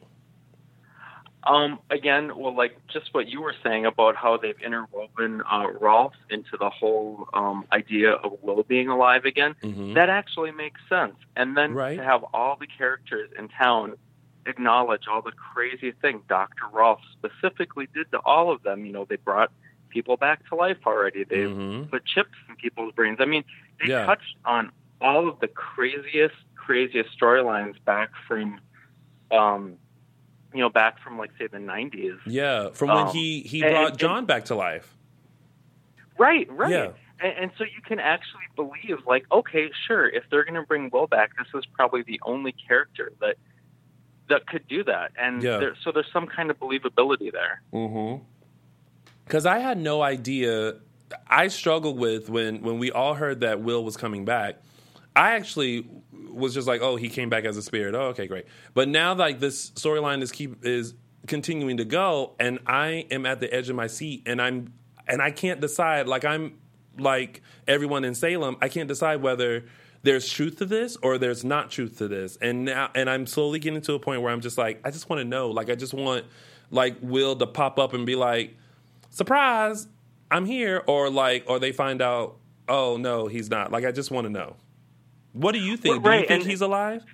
Um, again, well, like just what you were saying about how they've interwoven uh, Rolf into the whole um, idea of Will being alive again, mm-hmm. that actually makes sense. And then right. to have all the characters in town acknowledge all the crazy things Doctor Rolf specifically did to all of them. You know, they brought people back to life already. They've mm-hmm. put chips in people's brains. I mean, they yeah. touched on all of the craziest, craziest storylines back from, um, you know, back from, like, say, the nineties. Yeah, from when um, he, he and, brought John and, back to life. Right, right. Yeah. And, and so you can actually believe, like, okay, sure, if they're going to bring Will back, this is probably the only character that that could do that. And yeah. there, so there's some kind of believability there. Mm-hmm. Because I had no idea I struggled with when when we all heard that Will was coming back. I actually was just like, oh, he came back as a spirit. Oh, okay, great. But now, like, this storyline is keep is continuing to go, and I am at the edge of my seat, and I'm and I can't decide. Like, I'm like everyone in Salem. I can't decide whether there's truth to this or there's not truth to this. And now, and I'm slowly getting to a point where I'm just like, I just want to know. Like, I just want like Will to pop up and be like, surprise, I'm here, or like, or they find out, oh no, he's not. Like, I just want to know. What do you think? Right, do you think and he's alive?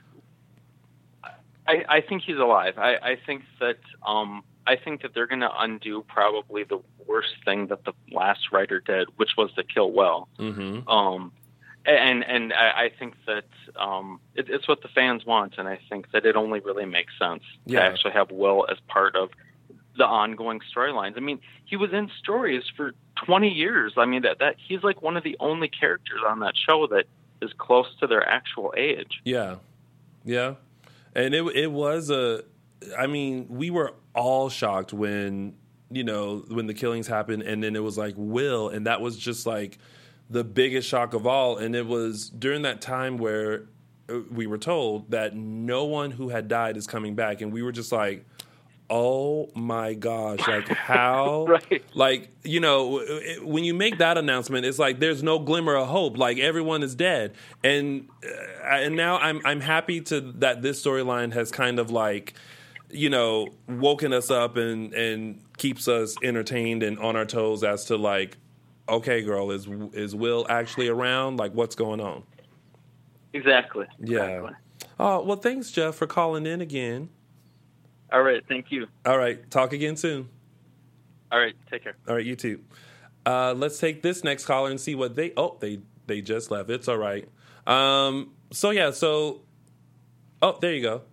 I, I think he's alive. I, I think that um, I think that they're going to undo probably the worst thing that the last writer did, which was to kill Will. Mm-hmm. Um, and and I, I think that um, it, it's what the fans want, and I think that it only really makes sense Yeah. to actually have Will as part of the ongoing storylines. I mean, he was in stories for twenty years. I mean, that that he's like one of the only characters on that show that is close to their actual age. Yeah, yeah, and it it was a. I mean, we were all shocked when you know when the killings happened, and then it was like Will, and that was just like the biggest shock of all. And it was during that time where we were told that no one who had died is coming back, and we were just like, oh my gosh, like how, right. like, you know, when you make that announcement, it's like there's no glimmer of hope, like everyone is dead. And uh, and now I'm I'm happy to that this storyline has kind of like, you know, woken us up and, and keeps us entertained and on our toes as to like, okay, girl, is is Will actually around? Like, what's going on? Exactly. Yeah. Exactly. Oh, well, thanks, Jeff, for calling in again. All right. Thank you. All right. Talk again soon. All right. Take care. All right. You too. Uh, let's take this next caller and see what they. Oh, they they just left. It's all right. Um, so yeah. So. Oh, there you go.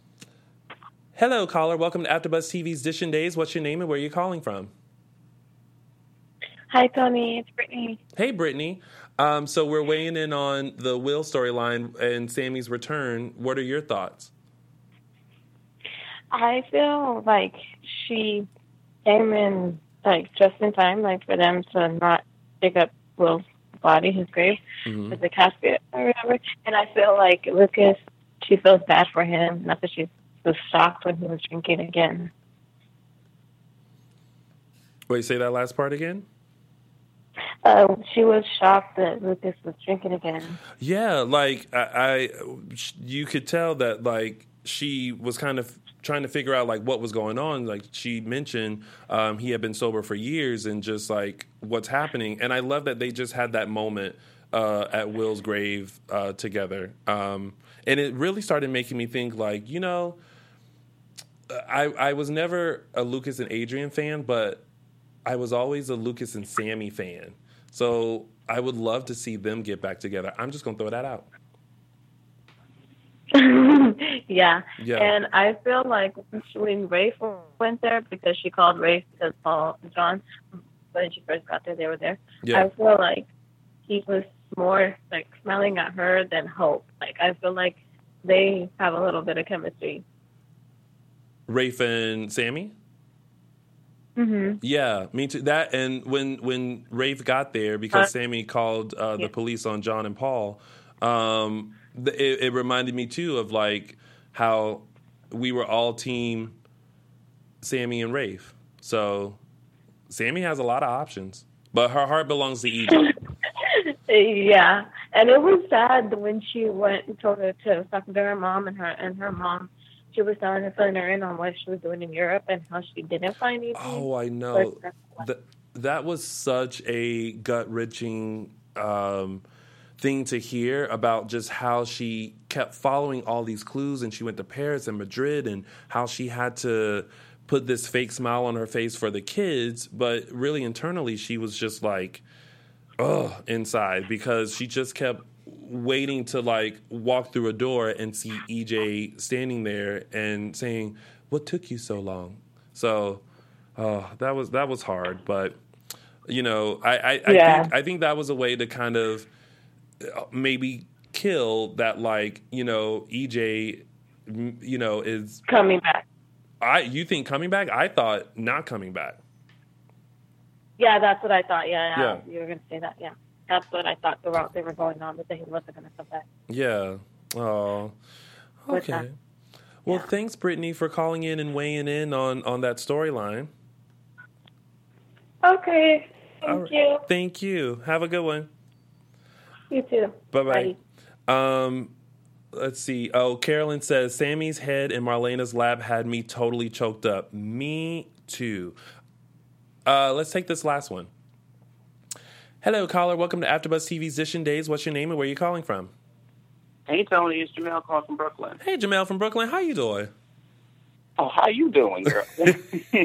Hello, caller. Welcome to AfterBuzz T V's Dish and Days. What's your name and where are you calling from? Hi, Tony. It's Brittany. Hey, Brittany. Um, so we're weighing in on the Will storyline and Sammy's return. What are your thoughts? I feel like she came in like just in time, like for them to not dig up Will's body, his grave, Mm-hmm. with the casket or whatever. And I feel like Lucas, she feels bad for him. Not that she was shocked when he was drinking again. Wait, say that last part again? Uh, she was shocked that Lucas was drinking again. Yeah, like I, I, you could tell that like she was kind of trying to figure out like what was going on. Like she mentioned, um, he had been sober for years and just like what's happening. And I love that they just had that moment uh, at Will's grave uh, together, um, and it really started making me think like you know, I I was never a Lucas and Adrian fan, but I was always a Lucas and Sammy fan. So I would love to see them get back together. I'm just going to throw that out. yeah. Yeah. And I feel like when Rafe went there, because she called Rafe because Paul and John, when she first got there, they were there. Yeah. I feel like he was more like smiling at her than Hope. Like, I feel like they have a little bit of chemistry. Rafe and Sammy? Mm-hmm. Yeah, me too. That and when when Rafe got there, because Uh, Sammy called uh, the yeah. police on John and Paul, um, th- it, it reminded me too of like how we were all team Sammy and Rafe. So Sammy has a lot of options, but her heart belongs to E J. Yeah. And it was sad when she went and told her to talk to her mom, and her and her mom, she was telling her, filling her in on what she was doing in Europe and how she didn't find anything. Oh, I know. That that was such a gut-wrenching um, thing to hear about just how she kept following all these clues, and she went to Paris and Madrid, and how she had to put this fake smile on her face for the kids, but really internally she was just like, ugh, inside, because she just kept waiting to like walk through a door and see E J standing there and saying, "What took you so long?" So uh, that was that was hard, but you know, I I, I, Yeah. think, I think that was a way to kind of maybe kill that, like you know, E J, you know, is coming back. I you think coming back? I thought not coming back. Yeah, that's what I thought. Yeah, yeah. Yeah. You were going to say that. Yeah, that's what I thought the route they were going on, but he wasn't going to come back. Yeah. Oh. With that. Okay. Well, thanks, Brittany, for calling in and weighing in on, on that storyline. Okay. Thank All right. you. Thank you. Have a good one. You too. Bye-bye. Um, let's see. Oh, Carolyn says, Sammy's head in Marlena's lap had me totally choked up. Me too. Uh, let's take this last one. Hello, caller. Welcome to AfterBuzz T V's Zishin Days. What's your name and where are you calling from? Hey, Tony. It's Jamel calling from Brooklyn. Hey, Jamel from Brooklyn. How you doing? Oh, how you doing, girl? you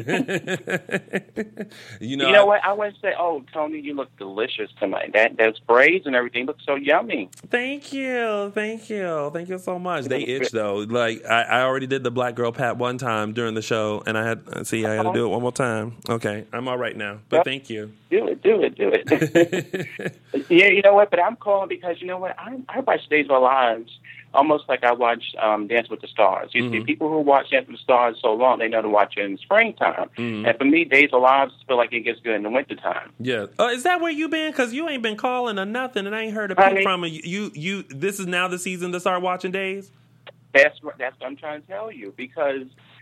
know, you know I, what? I want to say, oh, Tony, you look delicious tonight. That those braids and everything look so yummy. Thank you, thank you, thank you so much. They itch though. Like I, I already did the black girl pat one time during the show, and I had see I had to do it one more time. Okay, I'm all right now, but thank you. Do it, do it, do it. Yeah, you know what? But I'm calling because you know what? I I watch Days of Our Lives almost like I watch um, Dance with the Stars. You Mm-hmm. see, people who watch Dance with the Stars so long, they know to watch it in the springtime. Mm-hmm. And for me, Days of Our Lives feel like it gets good in the wintertime. Yeah. Uh, is that where you been? Because you ain't been calling or nothing, and I ain't heard a I peep mean- from you. You, you. This is now the season to start watching Days. That's what that's what I'm trying to tell you because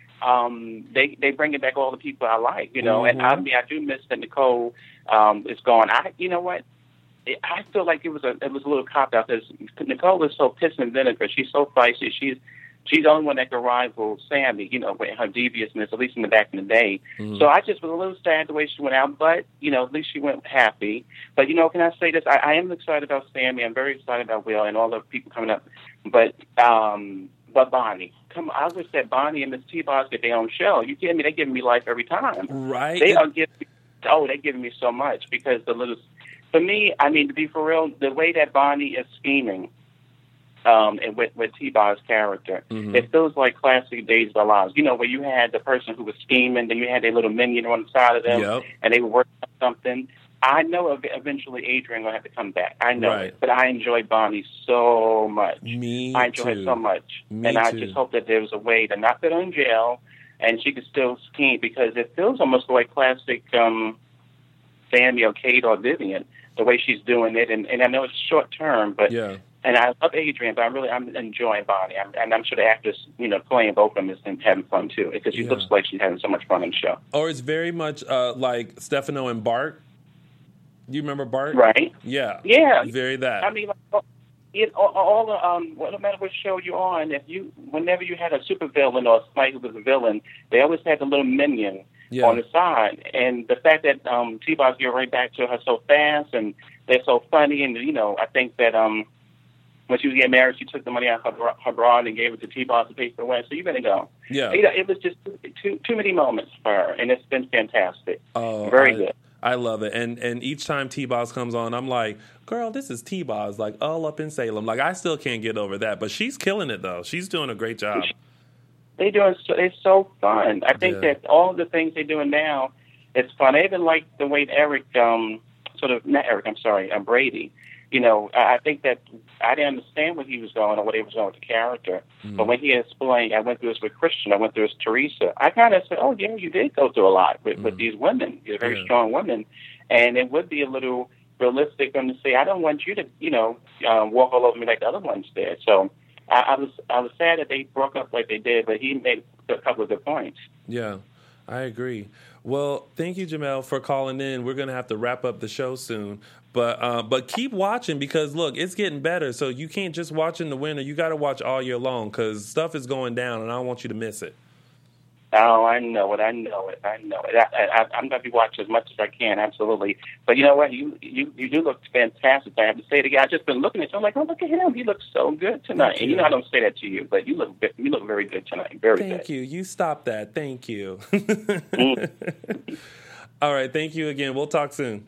um, they they bring it back all the people I like, you know. And I Mm-hmm. mean, I do miss that Nicole um, is gone. I, you know what? It, I feel like it was a it was a little cop out because Nicole is so piss and vinegar. She's so feisty. She's she's the only one that can rival Sammy, you know, with her deviousness, at least in the back in the day. Mhm. So I just was a little sad the way she went out, but you know, at least she went happy. But you know, can I say this? I, I am excited about Sammy. I'm very excited about Will and all the people coming up. But um, but Bonnie, come on, I wish that Bonnie and Miss T-Boz get their own show. You kidding me? They're giving me life every time. Right. They are giving. Oh, they're giving me so much because the little. For me, I mean, to be for real, the way that Bonnie is scheming, um, and with with T-Boz's character, Mhm. it feels like classic Days of Our Lives. You know, where you had the person who was scheming, then you had their little minion on the side of them, Yep. and they were working on something. I know ev- eventually Adrian will have to come back. I know Right. it, but I enjoy Bonnie so much. Me I enjoy too. her so much, Me and I too. just hope that there was a way to not put her in jail, and she could still scheme because it feels almost like classic um, Sammy or Kate or Vivian, the way she's doing it. And, and I know it's short term, but Yeah. and I love Adrian, but I'm really I'm enjoying Bonnie, I'm, and I'm sure the actress, you know, playing both of them is having fun too because she Yeah. looks like she's having so much fun on the show. Or it's very much uh, like Stefano and Bart. Do you remember Bart? Right? Yeah. Yeah. Very that. I mean, like, it, all, all the um, well, no matter what show you're on, if you, whenever you had a supervillain or somebody who was a villain, they always had the little minion Yeah. on the side. And the fact that um, T-Boz get right back to her so fast, and they're so funny, and you know, I think that um, when she was getting married, she took the money out of her, her bra and gave it to T-Boz to pay for the wedding. So you better go. Yeah. You know, it was just too too many moments for her, and it's been fantastic. Oh, Very I, good. I love it. And and each time T-Boz comes on, I'm like, girl, this is T-Boz, like all up in Salem. Like I still can't get over that. But she's killing it though. She's doing a great job. They doing so, it's so fun. I think Yeah. that all the things they're doing now, it's fun. I even like the way Eric, um, sort of not Eric, I'm sorry, uh, Brady. You know, I I think that I didn't understand what he was going or what he was going with the character. Mm. But when he explained, I went through this with Christian, I went through this with Teresa. I kind of said, oh yeah, you did go through a lot with, with these women. They're very Yeah. strong women, and it would be a little realistic for them to say, I don't want you to, you know, um, walk all over me like the other ones did. So. I, I was I was sad that they broke up like they did, but he made a couple of good points. Yeah, I agree. Well, thank you, Jamel, for calling in. We're gonna have to wrap up the show soon, but uh, but keep watching because look, it's getting better. So you can't just watch in the winter. You got to watch all year long because stuff is going down, and I don't want you to miss it. Oh, I know it. I know it. I know it. I, I, I'm going to be watching as much as I can, absolutely. But you know what? You you you do look fantastic. I have to say it again. I've just been looking at you. I'm like, oh, look at him. He looks so good tonight. Thank And you you. know I don't say that to you, but you look you look very good tonight. Very Thank good. you. You stop that. Thank you. Mm. All right. Thank you again. We'll talk soon.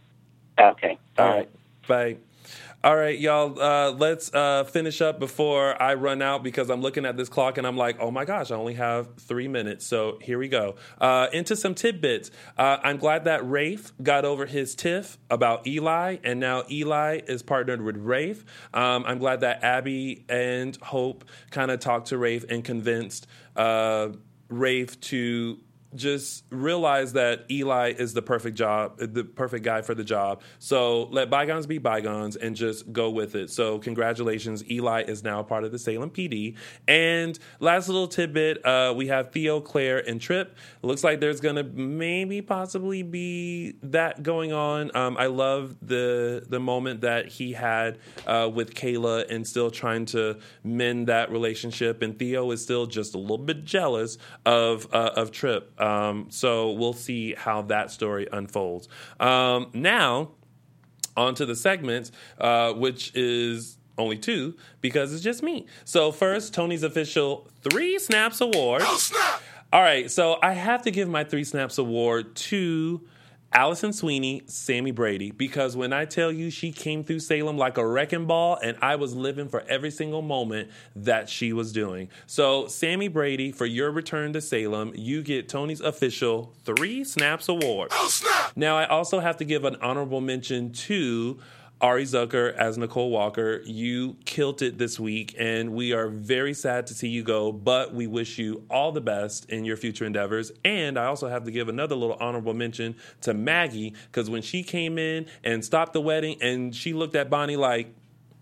Okay. All right. Bye. All right, y'all, uh, let's uh, finish up before I run out because I'm looking at this clock and I'm like, oh my gosh, I only have three minutes. So here we go. Uh, into some tidbits. Uh, I'm glad that Rafe got over his tiff about Eli, and now Eli is partnered with Rafe. Um, I'm glad that Abby and Hope kind of talked to Rafe and convinced uh, Rafe to just realize that Eli is the perfect job, the perfect guy for the job. So let bygones be bygones and just go with it. So congratulations, Eli is now part of the Salem P D. And last little tidbit, uh, we have Theo, Claire, and Trip. It looks like there's going to maybe possibly be that going on. Um, I love the the moment that he had uh, with Kayla and still trying to mend that relationship. And Theo is still just a little bit jealous of uh, of Trip. Um, so we'll see how that story unfolds. Um, now, on to the segments, uh, which is only two because it's just me. So first, Tony's official Three Snaps Award. Oh, snap! All right, so I have to give my Three Snaps Award to Allison Sweeney, Sammy Brady, because when I tell you she came through Salem like a wrecking ball, and I was living for every single moment that she was doing. So, Sammy Brady, for your return to Salem, you get Tony's official Three Snaps Award. Oh, snap! Now, I also have to give an honorable mention to Ari Zucker as Nicole Walker. You killed it this week, and we are very sad to see you go, but we wish you all the best in your future endeavors. And I also have to give another little honorable mention to Maggie, because when she came in and stopped the wedding, and she looked at Bonnie like,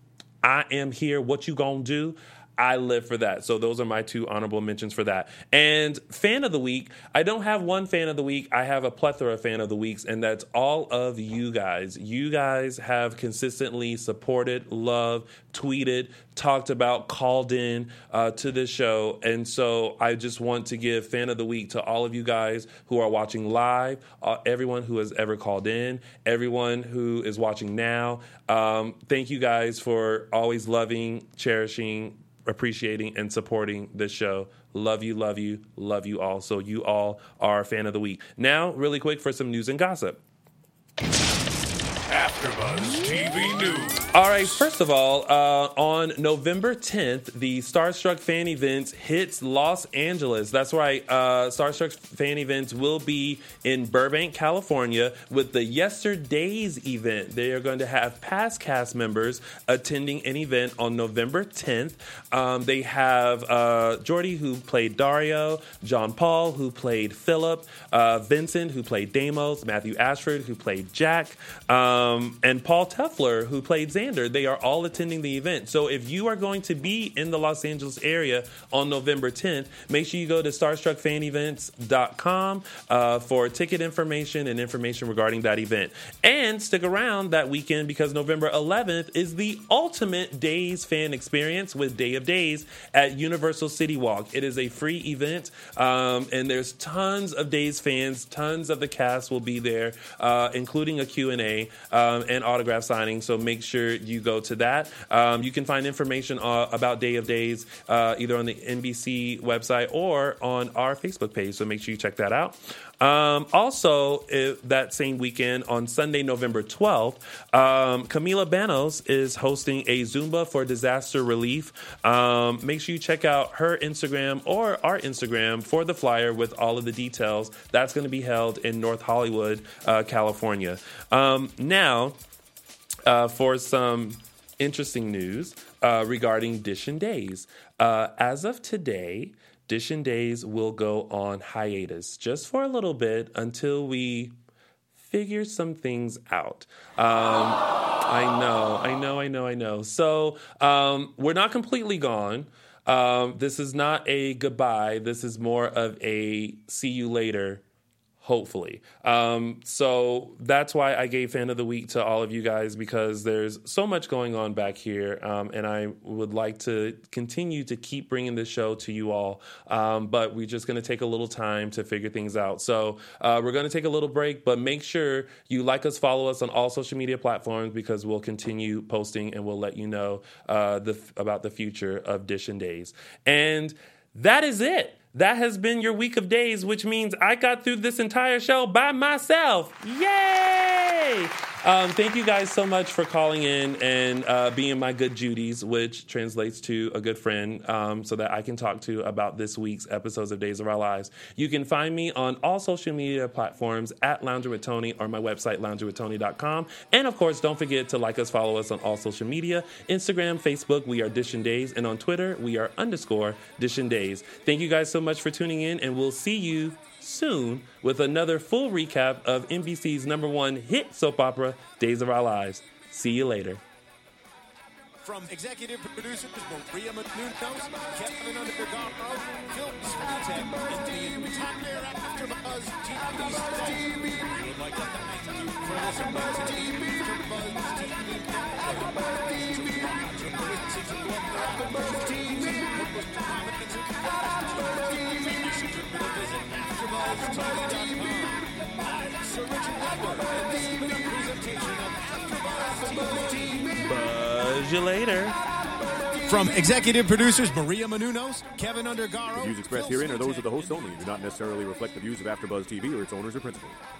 I am here, what you gonna do? I live for that. So those are my two honorable mentions for that. And fan of the week, I don't have one fan of the week. I have a plethora of fan of the weeks, and that's all of you guys. You guys have consistently supported, loved, tweeted, talked about, called in uh, to this show. And so I just want to give fan of the week to all of you guys who are watching live, uh, everyone who has ever called in, everyone who is watching now. Um, thank you guys for always loving, cherishing, appreciating, and supporting this show. Love you, love you, love you all. So you all are a fan of the week. Now, really quick for some news and gossip. AfterBuzz T V News. All right, first of all, uh, on November tenth, the Starstruck Fan Events hits Los Angeles. That's right, uh, Starstruck Fan Events will be in Burbank, California, with the Yesterdays event. They are going to have past cast members attending an event on November tenth. Um, they have uh, Jordy, who played Dario, John Paul, who played Philip, uh, Vincent, who played Deimos, Matthew Ashford, who played Jack, um, and Paul Tefler, who played Xander. They are all attending the event. So if you are going to be in the Los Angeles area on November tenth, make sure you go to starstruck fan events dot com uh, for ticket information and information regarding that event. And stick around that weekend because November eleventh is the ultimate Days fan experience with Day of Days at Universal City Walk. It is a free event, um, and there's tons of Days fans. Tons of the cast will be there, uh, including a Q and A um, and autograph signing. So make sure you go to that. Um, you can find information uh, about Day of Days uh, either on the N B C website or on our Facebook page. So make sure you check that out. Um, also, if, that same weekend on Sunday, November twelfth, um, Camila Banos is hosting a Zumba for disaster relief. Um, make sure you check out her Instagram or our Instagram for the flyer with all of the details. That's going to be held in North Hollywood, uh, California. Um, now, uh, for some interesting news uh, regarding Dish and Days. Uh, as of today, Dish and Days will go on hiatus just for a little bit until we figure some things out. Um, I know, I know, I know, I know. So um, we're not completely gone. Um, this is not a goodbye. This is more of a see you later. Hopefully. Um, so that's why I gave Fan of the Week to all of you guys, because there's so much going on back here. Um, and I would like to continue to keep bringing this show to you all. Um, but we're just going to take a little time to figure things out. So uh, we're going to take a little break, but make sure you like us, follow us on all social media platforms, because we'll continue posting and we'll let you know uh, the, about the future of Dish and Days. And that is it. That has been your week of days, which means I got through this entire show by myself. Yay! Um, thank you guys so much for calling in and uh, being my good Judies, which translates to a good friend, um, so that I can talk to about this week's episodes of Days of Our Lives. You can find me on all social media platforms at Lounger with Tony or my website, lounger with tony dot com. And, of course, don't forget to like us, follow us on all social media. Instagram, Facebook, we are Dish and Days. And on Twitter, we are underscore Dish and Days. Thank you guys so much for tuning in, and we'll see you soon with another full recap of N B C's number one hit soap opera, Days of Our Lives. See you later. From executive producers Maria Menounos, Kevin Undergaro, Phil Svitek, and the entire AfterBuzz T V staff. We would like to thank you for listening to the AfterBuzz T V podcast. To listen to what the AfterBuzz T V published comments and questions. Visit AfterBuzz T V dot com. It's Richard Weber, and this has been a presentation of AfterBuzz T V. Buzz you later. From executive producers Maria Menounos, Kevin Undergaro. The views expressed herein are those of the host only and do not necessarily reflect the views of AfterBuzz T V or its owners or principals.